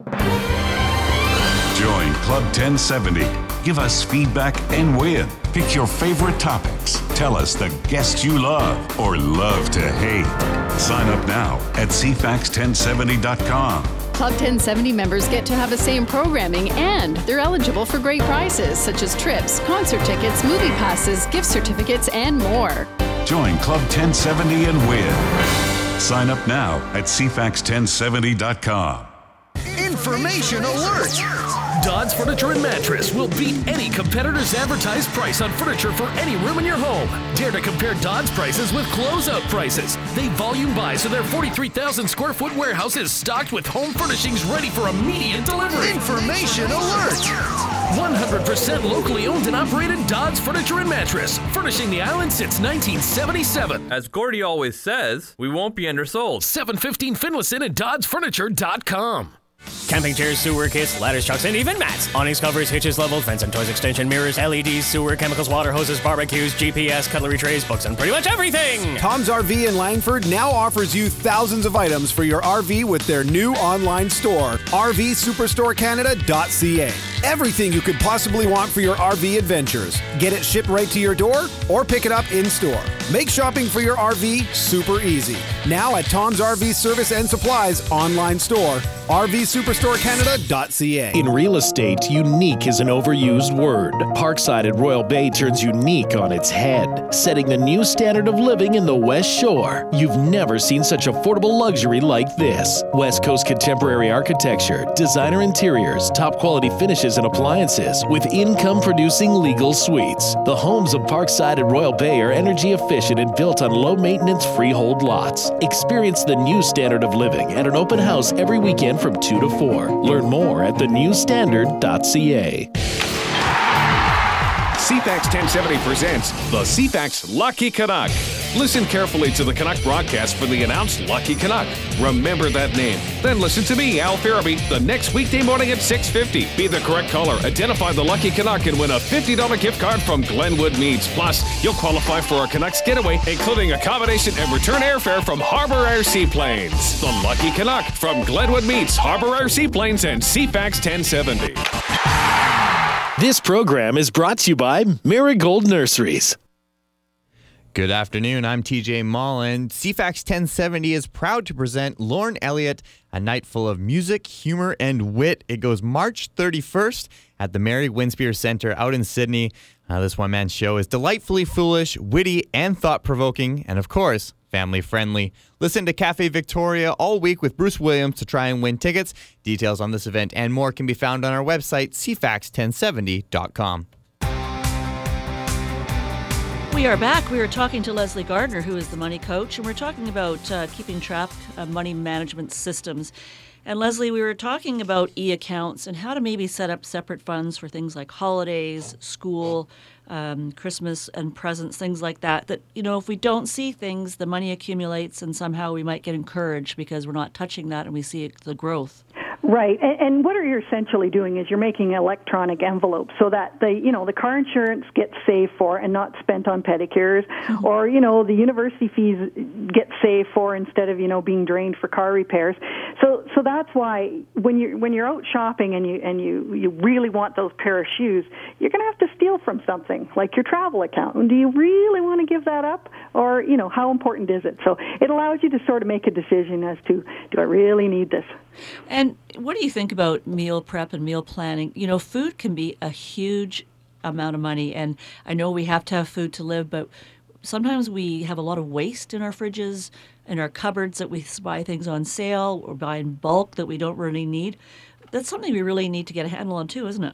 Speaker 1: Join Club ten seventy. Give us feedback and win. Pick your favorite topics. Tell us the guests you love or love to hate. Sign up now at c fax ten seventy dot com.
Speaker 4: Club ten seventy members get to have a say in programming, and they're eligible for great prizes such as trips, concert tickets, movie passes, gift certificates, and more.
Speaker 1: Join Club ten seventy and win. Sign up now at c fax ten seventy dot com.
Speaker 5: Information alert!
Speaker 6: Dodds Furniture and Mattress will beat any competitor's advertised price on furniture for any room in your home. Dare to compare Dodds prices with closeout prices. They volume buy, so their forty-three thousand square foot warehouse is stocked with home furnishings ready for immediate delivery.
Speaker 5: Information alert!
Speaker 6: one hundred percent locally owned and operated Dodds Furniture and Mattress, furnishing the island since nineteen seventy-seven.
Speaker 24: As Gordy always says, we won't be undersold.
Speaker 6: seven fifteen Finlayson at dodds furniture dot com.
Speaker 25: Camping chairs, sewer kits, ladders, trucks, and even mats. Awnings, covers, hitches, level, fence and toys, extension, mirrors, L E Ds, sewer, chemicals, water hoses, barbecues, G P S, cutlery trays, books, and pretty much everything.
Speaker 26: Tom's R V in Langford now offers you thousands of items for your R V with their new online store, r v superstore canada dot c a. Everything you could possibly want for your R V adventures. Get it shipped right to your door or pick it up in-store. Make shopping for your R V super easy. Now at Tom's R V Service and Supplies online store, r v superstore canada dot c a.
Speaker 27: In real estate, unique is an overused word. Parkside at Royal Bay turns unique on its head, setting the new standard of living in the West Shore. You've never seen such affordable luxury like this. West Coast contemporary architecture, designer interiors, top quality finishes and appliances, with income-producing legal suites. The homes of Parkside at Royal Bay are energy efficient and built on low-maintenance freehold lots. Experience the new standard of living at an open house every weekend from two to four. Learn more at the new standard dot c a.
Speaker 28: C FAX ten seventy presents the C FAX Lucky Canuck. Listen carefully to the Canuck broadcast for the announced Lucky Canuck. Remember that name. Then listen to me, Al Farabee, the next weekday morning at six fifty. Be the correct caller, identify the Lucky Canuck, and win a fifty dollars gift card from Glenwood Meats. Plus, you'll qualify for a Canucks getaway, including accommodation and return airfare from Harbor Air Seaplanes. The Lucky Canuck from Glenwood Meats, Harbor Air Seaplanes, and C FAX ten seventy.
Speaker 27: This program is brought to you by Marigold Nurseries.
Speaker 29: Good afternoon, I'm T J Mullen. C FAX ten seventy is proud to present Lorne Elliott, A Night Full of Music, Humor, and Wit. It goes March thirty-first at the Mary Winspear Centre out in Sydney. Uh, this one-man show is delightfully foolish, witty, and thought-provoking, and of course, family-friendly. Listen to Cafe Victoria all week with Bruce Williams to try and win tickets. Details on this event and more can be found on our website, c fax ten seventy dot com.
Speaker 2: We are back. We were talking to Leslie Gardner, who is the money coach, and we're talking about uh, keeping track of money management systems. And Leslie, we were talking about e-accounts and how to maybe set up separate funds for things like holidays, school, um, Christmas and presents, things like that. That, you know, if we don't see things, the money accumulates and somehow we might get encouraged because we're not touching that and we see the growth.
Speaker 23: Right, and, and what you're essentially doing is you're making electronic envelopes so that the you know the car insurance gets saved for and not spent on pedicures, mm-hmm. or you know the university fees get saved for instead of you know being drained for car repairs. So so that's why when you when you're out shopping and you and you you really want those pair of shoes, you're going to have to steal from something like your travel account. And do you really want to give that up, or you know how important is it? So it allows you to sort of make a decision as to do I really need this.
Speaker 2: And what do you think about meal prep and meal planning? You know, food can be a huge amount of money, and I know we have to have food to live, but sometimes we have a lot of waste in our fridges, in our cupboards, that we buy things on sale or buy in bulk that we don't really need. That's something we really need to get a handle on too, isn't it?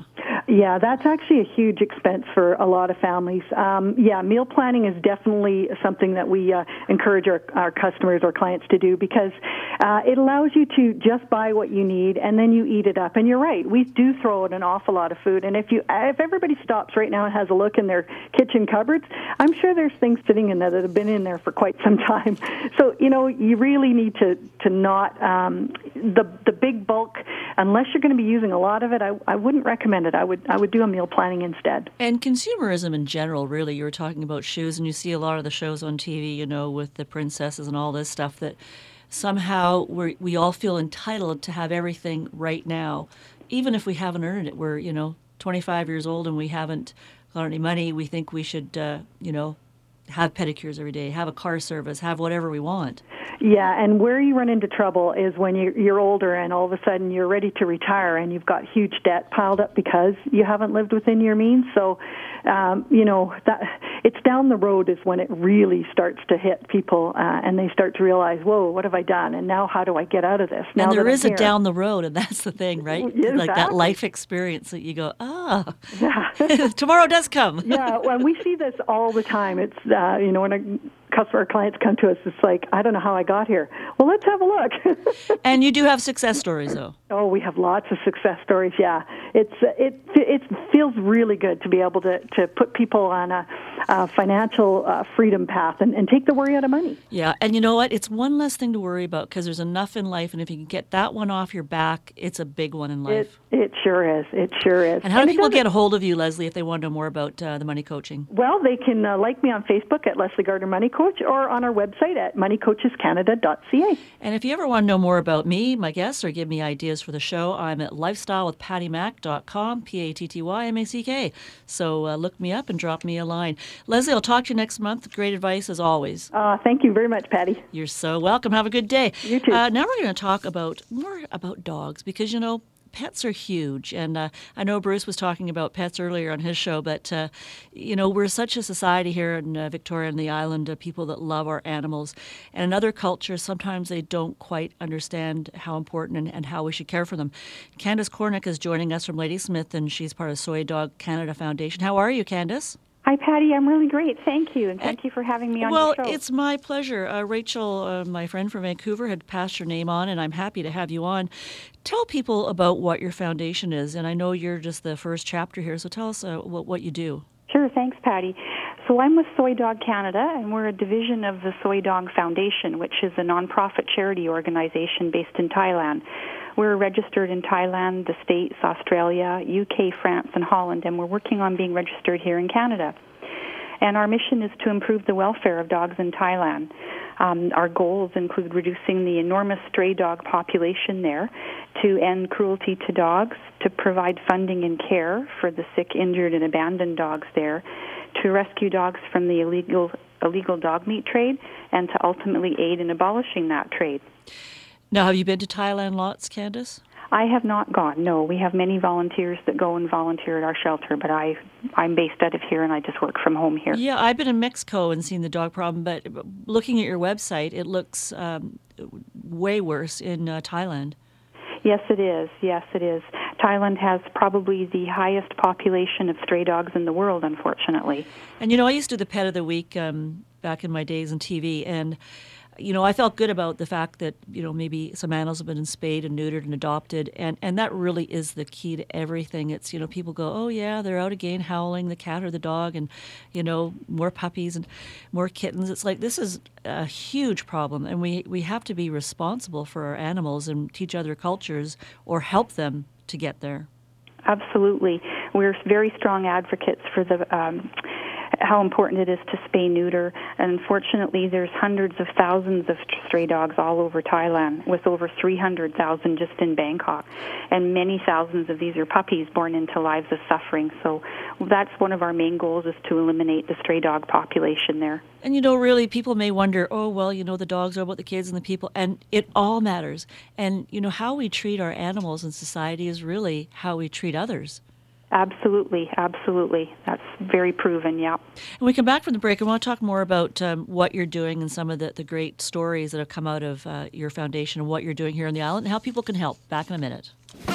Speaker 23: Yeah, that's actually a huge expense for a lot of families. Um, yeah, meal planning is definitely something that we uh, encourage our, our customers or clients to do because uh, it allows you to just buy what you need and then you eat it up. And you're right, we do throw out an awful lot of food. And if you, if everybody stops right now and has a look in their kitchen cupboards, I'm sure there's things sitting in there that have been in there for quite some time. So, you know, you really need to, to not, um, the, the big bulk, unless you're going to be using a lot of it, I, I wouldn't recommend it. I would I would do a meal planning instead.
Speaker 2: And consumerism in general, really, you were talking about shoes, and you see a lot of the shows on T V, you know, with the princesses and all this stuff, that somehow we we all feel entitled to have everything right now. Even if we haven't earned it, we're, you know, twenty-five years old and we haven't got any money, we think we should, uh, you know, have pedicures every day, have a car service, have whatever we want.
Speaker 23: Yeah, and where you run into trouble is when you're, you're older and all of a sudden you're ready to retire and you've got huge debt piled up because you haven't lived within your means. So, um, you know, that it's down the road is when it really starts to hit people uh, and they start to realize, whoa, what have I done? And now how do I get out of this? Now
Speaker 2: and there
Speaker 23: that
Speaker 2: is
Speaker 23: I'm
Speaker 2: a
Speaker 23: here.
Speaker 2: down the road, and that's the thing, right?
Speaker 23: Yeah,
Speaker 2: like that
Speaker 23: exactly.
Speaker 2: life experience that you go, ah,
Speaker 23: yeah.
Speaker 2: tomorrow does come.
Speaker 23: Yeah, well, we see this all the time. It's, uh, you know, when a customer or clients come to us, it's like, I don't know how I got here. Well, let's have a look.
Speaker 2: And you do have success stories, though.
Speaker 23: Oh, we have lots of success stories, yeah. It's uh, it it feels really good to be able to, to put people on a, a financial uh, freedom path and, and take the worry out of money.
Speaker 2: Yeah, and you know what? It's one less thing to worry about because there's enough in life, and if you can get that one off your back, it's a big one in life.
Speaker 23: It, it sure is. It sure is.
Speaker 2: And how
Speaker 23: and
Speaker 2: do people get a hold of you, Leslie, if they want to know more about uh, the money coaching?
Speaker 23: Well, they can uh, like me on Facebook at Leslie Gardner Money Coach or on our website at money coaches canada dot c a.
Speaker 2: And if you ever want to know more about me, my guests, or give me ideas for the show, I'm at lifestyle with patty mack dot com, P A T T Y M A C K. So uh, look me up and drop me a line. Leslie, I'll talk to you next month. Great advice as always.
Speaker 23: Uh, thank you very much, Patty.
Speaker 2: You're so welcome. Have a good day.
Speaker 23: You too.
Speaker 2: Uh, now we're going to talk about more about dogs because, you know, pets are huge, and uh, I know Bruce was talking about pets earlier on his show, but, uh, you know, we're such a society here in uh, Victoria and the island of people that love our animals. And in other cultures, sometimes they don't quite understand how important and, and how we should care for them. Candace Cornick is joining us from Ladysmith, and she's part of Soy Dog Canada Foundation. How are you, Candace?
Speaker 3: Hi, Patty. I'm really great. Thank you, and thank you for having me on
Speaker 2: well,
Speaker 3: your show.
Speaker 2: Well, it's my pleasure. Uh, Rachel, uh, my friend from Vancouver, had passed your name on, and I'm happy to have you on. Tell people about what your foundation is, and I know you're just the first chapter here, so tell us uh, what, what you do.
Speaker 3: Sure. Thanks, Patty. So I'm with Soy Dog Canada, and we're a division of the Soy Dog Foundation, which is a nonprofit charity organization based in Thailand. We're registered in Thailand, the States, Australia, U K, France, and Holland, and we're working on being registered here in Canada. And our mission is to improve the welfare of dogs in Thailand. Um, our goals include reducing the enormous stray dog population there, to end cruelty to dogs, to provide funding and care for the sick, injured, and abandoned dogs there, to rescue dogs from the illegal illegal dog meat trade, and to ultimately aid in abolishing that trade.
Speaker 2: Now, have you been to Thailand lots, Candace?
Speaker 3: I have not gone, no. We have many volunteers that go and volunteer at our shelter, but I, I'm based out of here and I just work from home here.
Speaker 2: Yeah, I've been in Mexico and seen the dog problem, but looking at your website, it looks um, way worse in uh, Thailand.
Speaker 3: Yes, it is. Yes, it is. Thailand has probably the highest population of stray dogs in the world, unfortunately.
Speaker 2: And, you know, I used to do the Pet of the Week um, back in my days on T V, and you know, I felt good about the fact that, you know, maybe some animals have been spayed and neutered and adopted, and, and that really is the key to everything. It's, you know, people go, oh, yeah, they're out again howling, the cat or the dog, and, you know, more puppies and more kittens. It's like this is a huge problem, and we, we have to be responsible for our animals and teach other cultures or help them to get there.
Speaker 3: Absolutely. We're very strong advocates for the um, how important it is to spay neuter. And unfortunately, there's hundreds of thousands of stray dogs all over Thailand, with over three hundred thousand just in Bangkok. And many thousands of these are puppies born into lives of suffering. So that's one of our main goals, is to eliminate the stray dog population there.
Speaker 2: And, you know, really, people may wonder, oh, well, you know, the dogs are about the kids and the people, and it all matters. And, you know, how we treat our animals in society is really how we treat others.
Speaker 3: Absolutely, absolutely. That's very proven, yeah.
Speaker 2: When we come back from the break, I want to talk more about um, what you're doing and some of the, the great stories that have come out of uh, your foundation and what you're doing here on the island and how people can help. Back in a minute.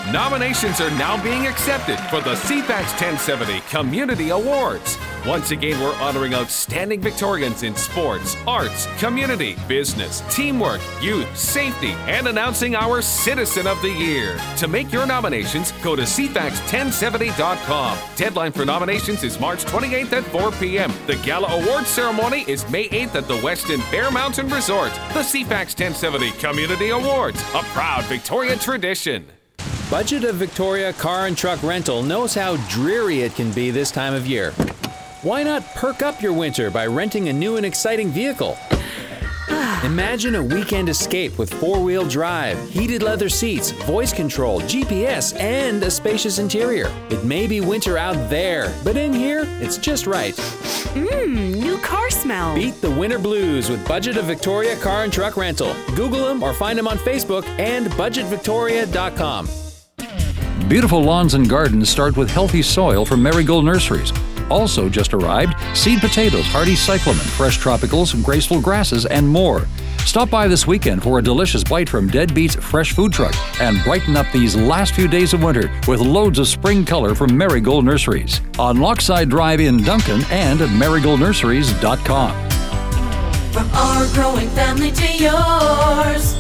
Speaker 28: Nominations are now being accepted for the C FAX ten seventy Community Awards. Once again, we're honoring outstanding Victorians in sports, arts, community, business, teamwork, youth, safety, and announcing our Citizen of the Year. To make your nominations, go to C FAX ten seventy dot com. Deadline for nominations is March twenty-eighth at four p.m. The Gala Awards ceremony is May eighth at the Westin Bear Mountain Resort. The C FAX ten seventy Community Awards, a proud Victoria tradition.
Speaker 7: Budget of Victoria Car and Truck Rental knows how dreary it can be this time of year. Why not perk up your winter by renting a new and exciting vehicle? Imagine a weekend escape with four-wheel drive, heated leather seats, voice control, G P S, and a spacious interior. It may be winter out there, but in here, it's just right.
Speaker 8: Mmm, new car smell.
Speaker 7: Beat the winter blues with Budget of Victoria Car and Truck Rental. Google them or find them on Facebook and budget victoria dot com.
Speaker 9: Beautiful lawns and gardens start with healthy soil from Marigold Nurseries. Also just arrived, seed potatoes, hardy cyclamen, fresh tropicals, graceful grasses, and more. Stop by this weekend for a delicious bite from Deadbeat's Fresh Food Truck and brighten up these last few days of winter with loads of spring color from Marigold Nurseries on Lochside Drive in Duncan and at marigold nurseries dot com.
Speaker 14: From our growing family to yours,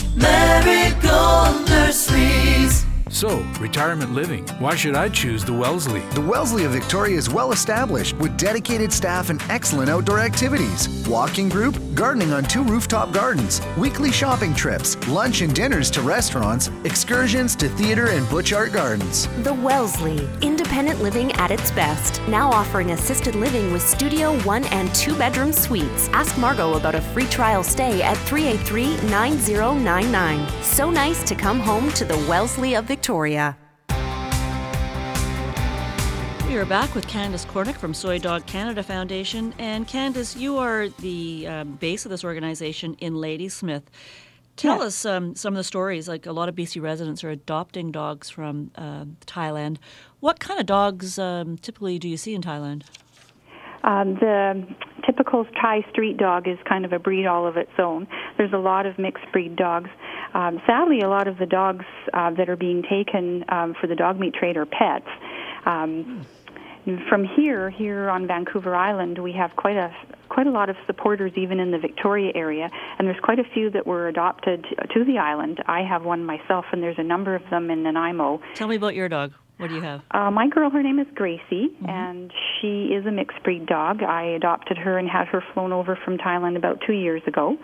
Speaker 14: Marigold Nurseries.
Speaker 10: So, retirement living. Why should I choose the Wellesley?
Speaker 5: The Wellesley of Victoria is well established with dedicated staff and excellent outdoor activities. Walking group, gardening on two rooftop gardens, weekly shopping trips, lunch and dinners to restaurants, excursions to theater and Butch Art Gardens.
Speaker 11: The Wellesley, independent living at its best. Now offering assisted living with studio, one and two bedroom suites. Ask Margot about a free trial stay at three eight three, nine zero nine nine. So nice to come home to the Wellesley of Victoria. Victoria.
Speaker 2: We are back with Candace Cornick from Soy Dog Canada Foundation. And Candace, you are the um, base of this organization in Ladysmith. Tell
Speaker 3: Yeah.
Speaker 2: us um, some of the stories. Like a lot of B C residents are adopting dogs from uh, Thailand. What kind of dogs um, typically do you see in Thailand?
Speaker 3: Um, the typical Thai street dog is kind of a breed all of its own. There's a lot of mixed breed dogs. Um, sadly, a lot of the dogs uh, that are being taken um, for the dog meat trade are pets. Um, from here, here on Vancouver Island, we have quite a quite a lot of supporters, even in the Victoria area, and there's quite a few that were adopted to the island. I have one myself, and there's a number of them in Nanaimo.
Speaker 2: Tell me about your dog. What do you have?
Speaker 3: Uh, my girl, her name is Gracie, mm-hmm. and she is a mixed breed dog. I adopted her and had her flown over from Thailand about two years ago.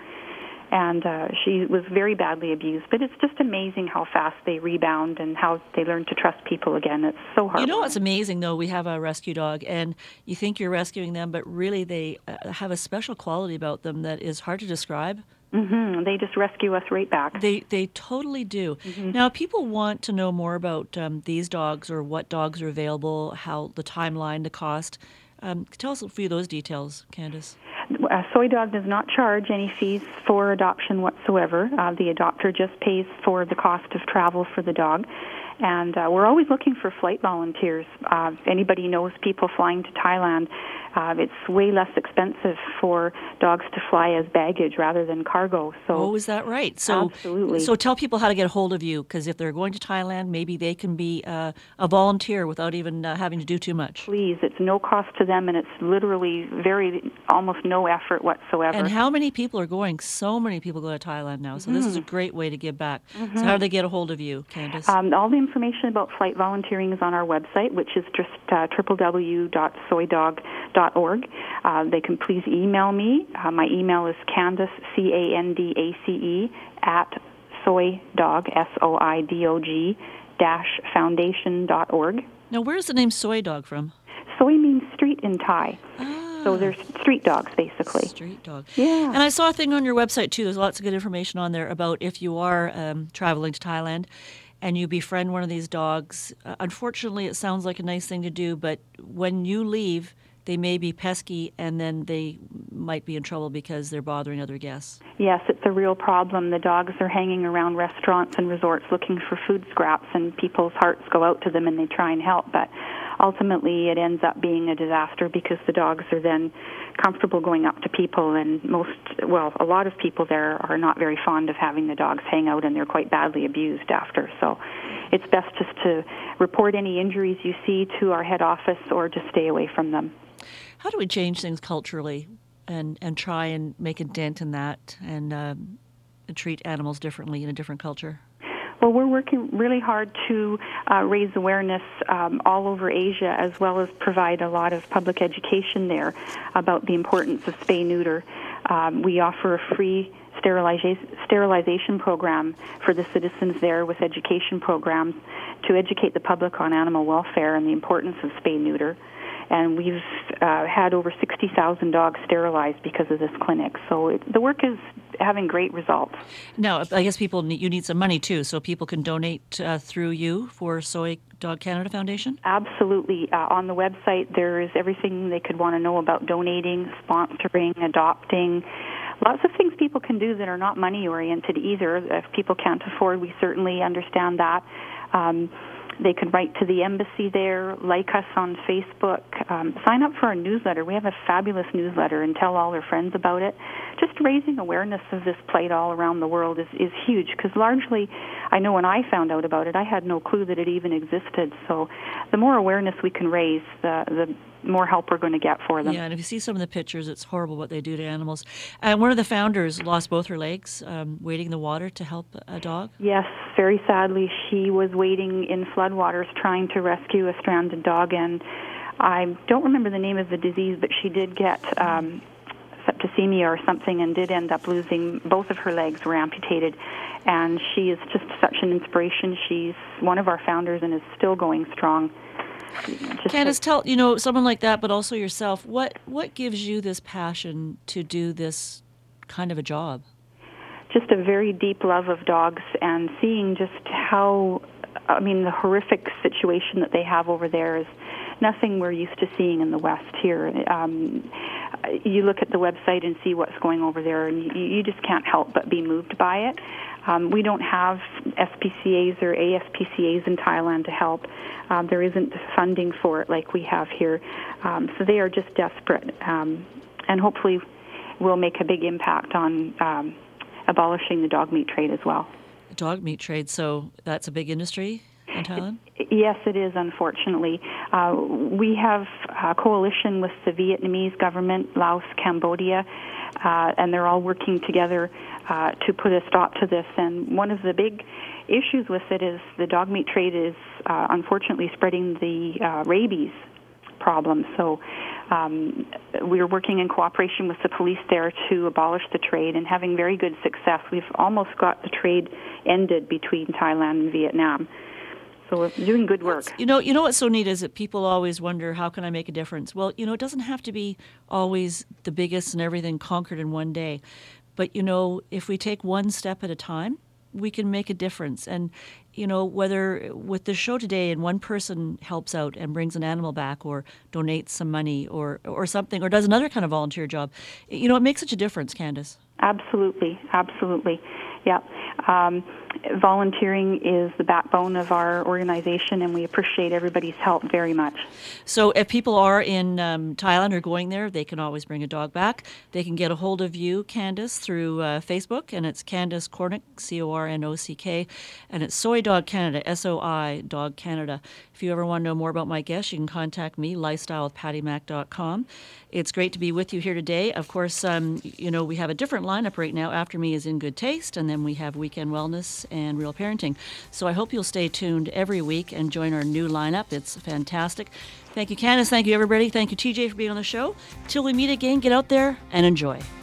Speaker 3: And uh, she was very badly abused. But it's just amazing how fast they rebound and how they learn to trust people again. It's so hard.
Speaker 2: You know what's amazing, though? We have a rescue dog, and you think you're rescuing them, but really they uh, have a special quality about them that is hard to describe.
Speaker 3: Mm-hmm. They just rescue us right back.
Speaker 2: They they totally do.
Speaker 3: Mm-hmm.
Speaker 2: Now, if people want to know more about um, these dogs or what dogs are available, how the timeline, the cost, um, tell us a few of those details, Candace.
Speaker 3: Uh, Soy Dog does not charge any fees for adoption whatsoever. Uh, the adopter just pays for the cost of travel for the dog. And uh, we're always looking for flight volunteers. Uh, if anybody knows people flying to Thailand, uh, it's way less expensive for dogs to fly as baggage rather than cargo. So,
Speaker 2: oh, is that right? So,
Speaker 3: absolutely.
Speaker 2: So tell people how to get a hold of you, because if they're going to Thailand, maybe they can be uh, a volunteer without even uh, having to do too much.
Speaker 3: Please, it's no cost to them, and it's literally very, almost no effort whatsoever.
Speaker 2: And how many people are going? So many people go to Thailand now, so mm-hmm. this is a great way to give back.
Speaker 3: Mm-hmm.
Speaker 2: So how do they get a hold of you, Candace?
Speaker 3: Um, all the information about flight volunteering is on our website, which is just uh, w w w dot soy dog dot org. Uh, they can please email me. Uh, my email is Candace, C A N D A C E, at soydog, S O I D O G, dash foundation dot org.
Speaker 2: Now, where's the name Soy Dog from?
Speaker 3: Soy means street in Thai.
Speaker 2: Ah.
Speaker 3: So there's street dogs, basically.
Speaker 2: Street dog.
Speaker 3: Yeah.
Speaker 2: And I saw a thing on your website, too. There's lots of good information on there about if you are um, traveling to Thailand and you befriend one of these dogs. Uh, unfortunately, it sounds like a nice thing to do, but when you leave, they may be pesky, and then they might be in trouble because they're bothering other guests.
Speaker 3: Yes, it's a real problem. The dogs are hanging around restaurants and resorts looking for food scraps, and people's hearts go out to them and they try and help. But ultimately, it ends up being a disaster because the dogs are then comfortable going up to people, and most, well, a lot of people there are not very fond of having the dogs hang out, and they're quite badly abused after. So it's best just to report any injuries you see to our head office or just stay away from them.
Speaker 2: How do we change things culturally and, and try and make a dent in that and um, treat animals differently in a different culture?
Speaker 3: Well, we're working really hard to uh, raise awareness um, all over Asia, as well as provide a lot of public education there about the importance of spay-neuter. Um, we offer a free sterilization, sterilization program for the citizens there with education programs to educate the public on animal welfare and the importance of spay-neuter. And we've uh, had over sixty thousand dogs sterilized because of this clinic. So it, the work is having great results.
Speaker 2: Now, I guess people need, you need some money too, so people can donate uh, through you for Soy Dog Canada Foundation?
Speaker 3: Absolutely. Uh, on the website, there is everything they could want to know about donating, sponsoring, adopting. Lots of things people can do that are not money-oriented either. If people can't afford, we certainly understand that. Um, They could write to the embassy there, like us on Facebook, um, sign up for our newsletter. We have a fabulous newsletter and tell all their friends about it. Just raising awareness of this plight all around the world is, is huge because largely, I know when I found out about it, I had no clue that it even existed. So the more awareness we can raise, the, the more help we're going to get for them.
Speaker 2: Yeah, and if you see some of the pictures, it's horrible what they do to animals. And one of the founders lost both her legs um, wading the water to help a dog.
Speaker 3: Yes, very sadly, she was wading in floodwaters trying to rescue a stranded dog, and I don't remember the name of the disease, but she did get um, septicemia or something and did end up losing both of her legs were amputated. And she is just such an inspiration. She's one of our founders and is still going strong.
Speaker 2: Just Candace, tell, you know, someone like that, but also yourself, what, what gives you this passion to do this kind of a job?
Speaker 3: Just a very deep love of dogs and seeing just how, I mean, the horrific situation that they have over there is nothing we're used to seeing in the West here. Um, you look at the website and see what's going over there, and you, you just can't help but be moved by it. Um, we don't have S P C As or A S P C As in Thailand to help. Um, there isn't funding for it like we have here. Um, so they are just desperate. Um, and hopefully we'll make a big impact on um, abolishing the dog meat trade as well.
Speaker 2: Dog meat trade, so that's a big industry in Thailand?
Speaker 3: Yes, it is, unfortunately. Uh, we have a coalition with the Vietnamese government, Laos, Cambodia, uh, and they're all working together uh, to put a stop to this. And one of the big issues with it is the dog meat trade is uh, unfortunately spreading the uh, rabies problem. So um, we're working in cooperation with the police there to abolish the trade and having very good success. We've almost got the trade ended between Thailand and Vietnam. So we're doing good work.
Speaker 2: You know, you know what's so neat is that people always wonder, how can I make a difference? Well, you know, it doesn't have to be always the biggest and everything conquered in one day. But, you know, if we take one step at a time, we can make a difference. And, you know, whether with the show today and one person helps out and brings an animal back or donates some money or, or something or does another kind of volunteer job, you know, it makes such a difference, Candace.
Speaker 3: Absolutely, absolutely. Yeah. Um, volunteering is the backbone of our organization, and we appreciate everybody's help very much.
Speaker 2: So if people are in um, Thailand or going there, they can always bring a dog back. They can get a hold of you, Candace, through uh, Facebook, and it's Candace Cornock, C O R N O C K, and it's Soy Dog Canada, S O I Dog Canada. If you ever want to know more about my guests, you can contact me, lifestyle with patty mac dot com. It's great to be with you here today. Of course, um, you know, we have a different lineup right now. After Me is In Good Taste, and then we have Weekend Wellness and Real Parenting. So I hope you'll stay tuned every week and join our new lineup. It's fantastic. Thank you, Candace. Thank you, everybody. Thank you, T J, for being on the show. Till we meet again, get out there and enjoy.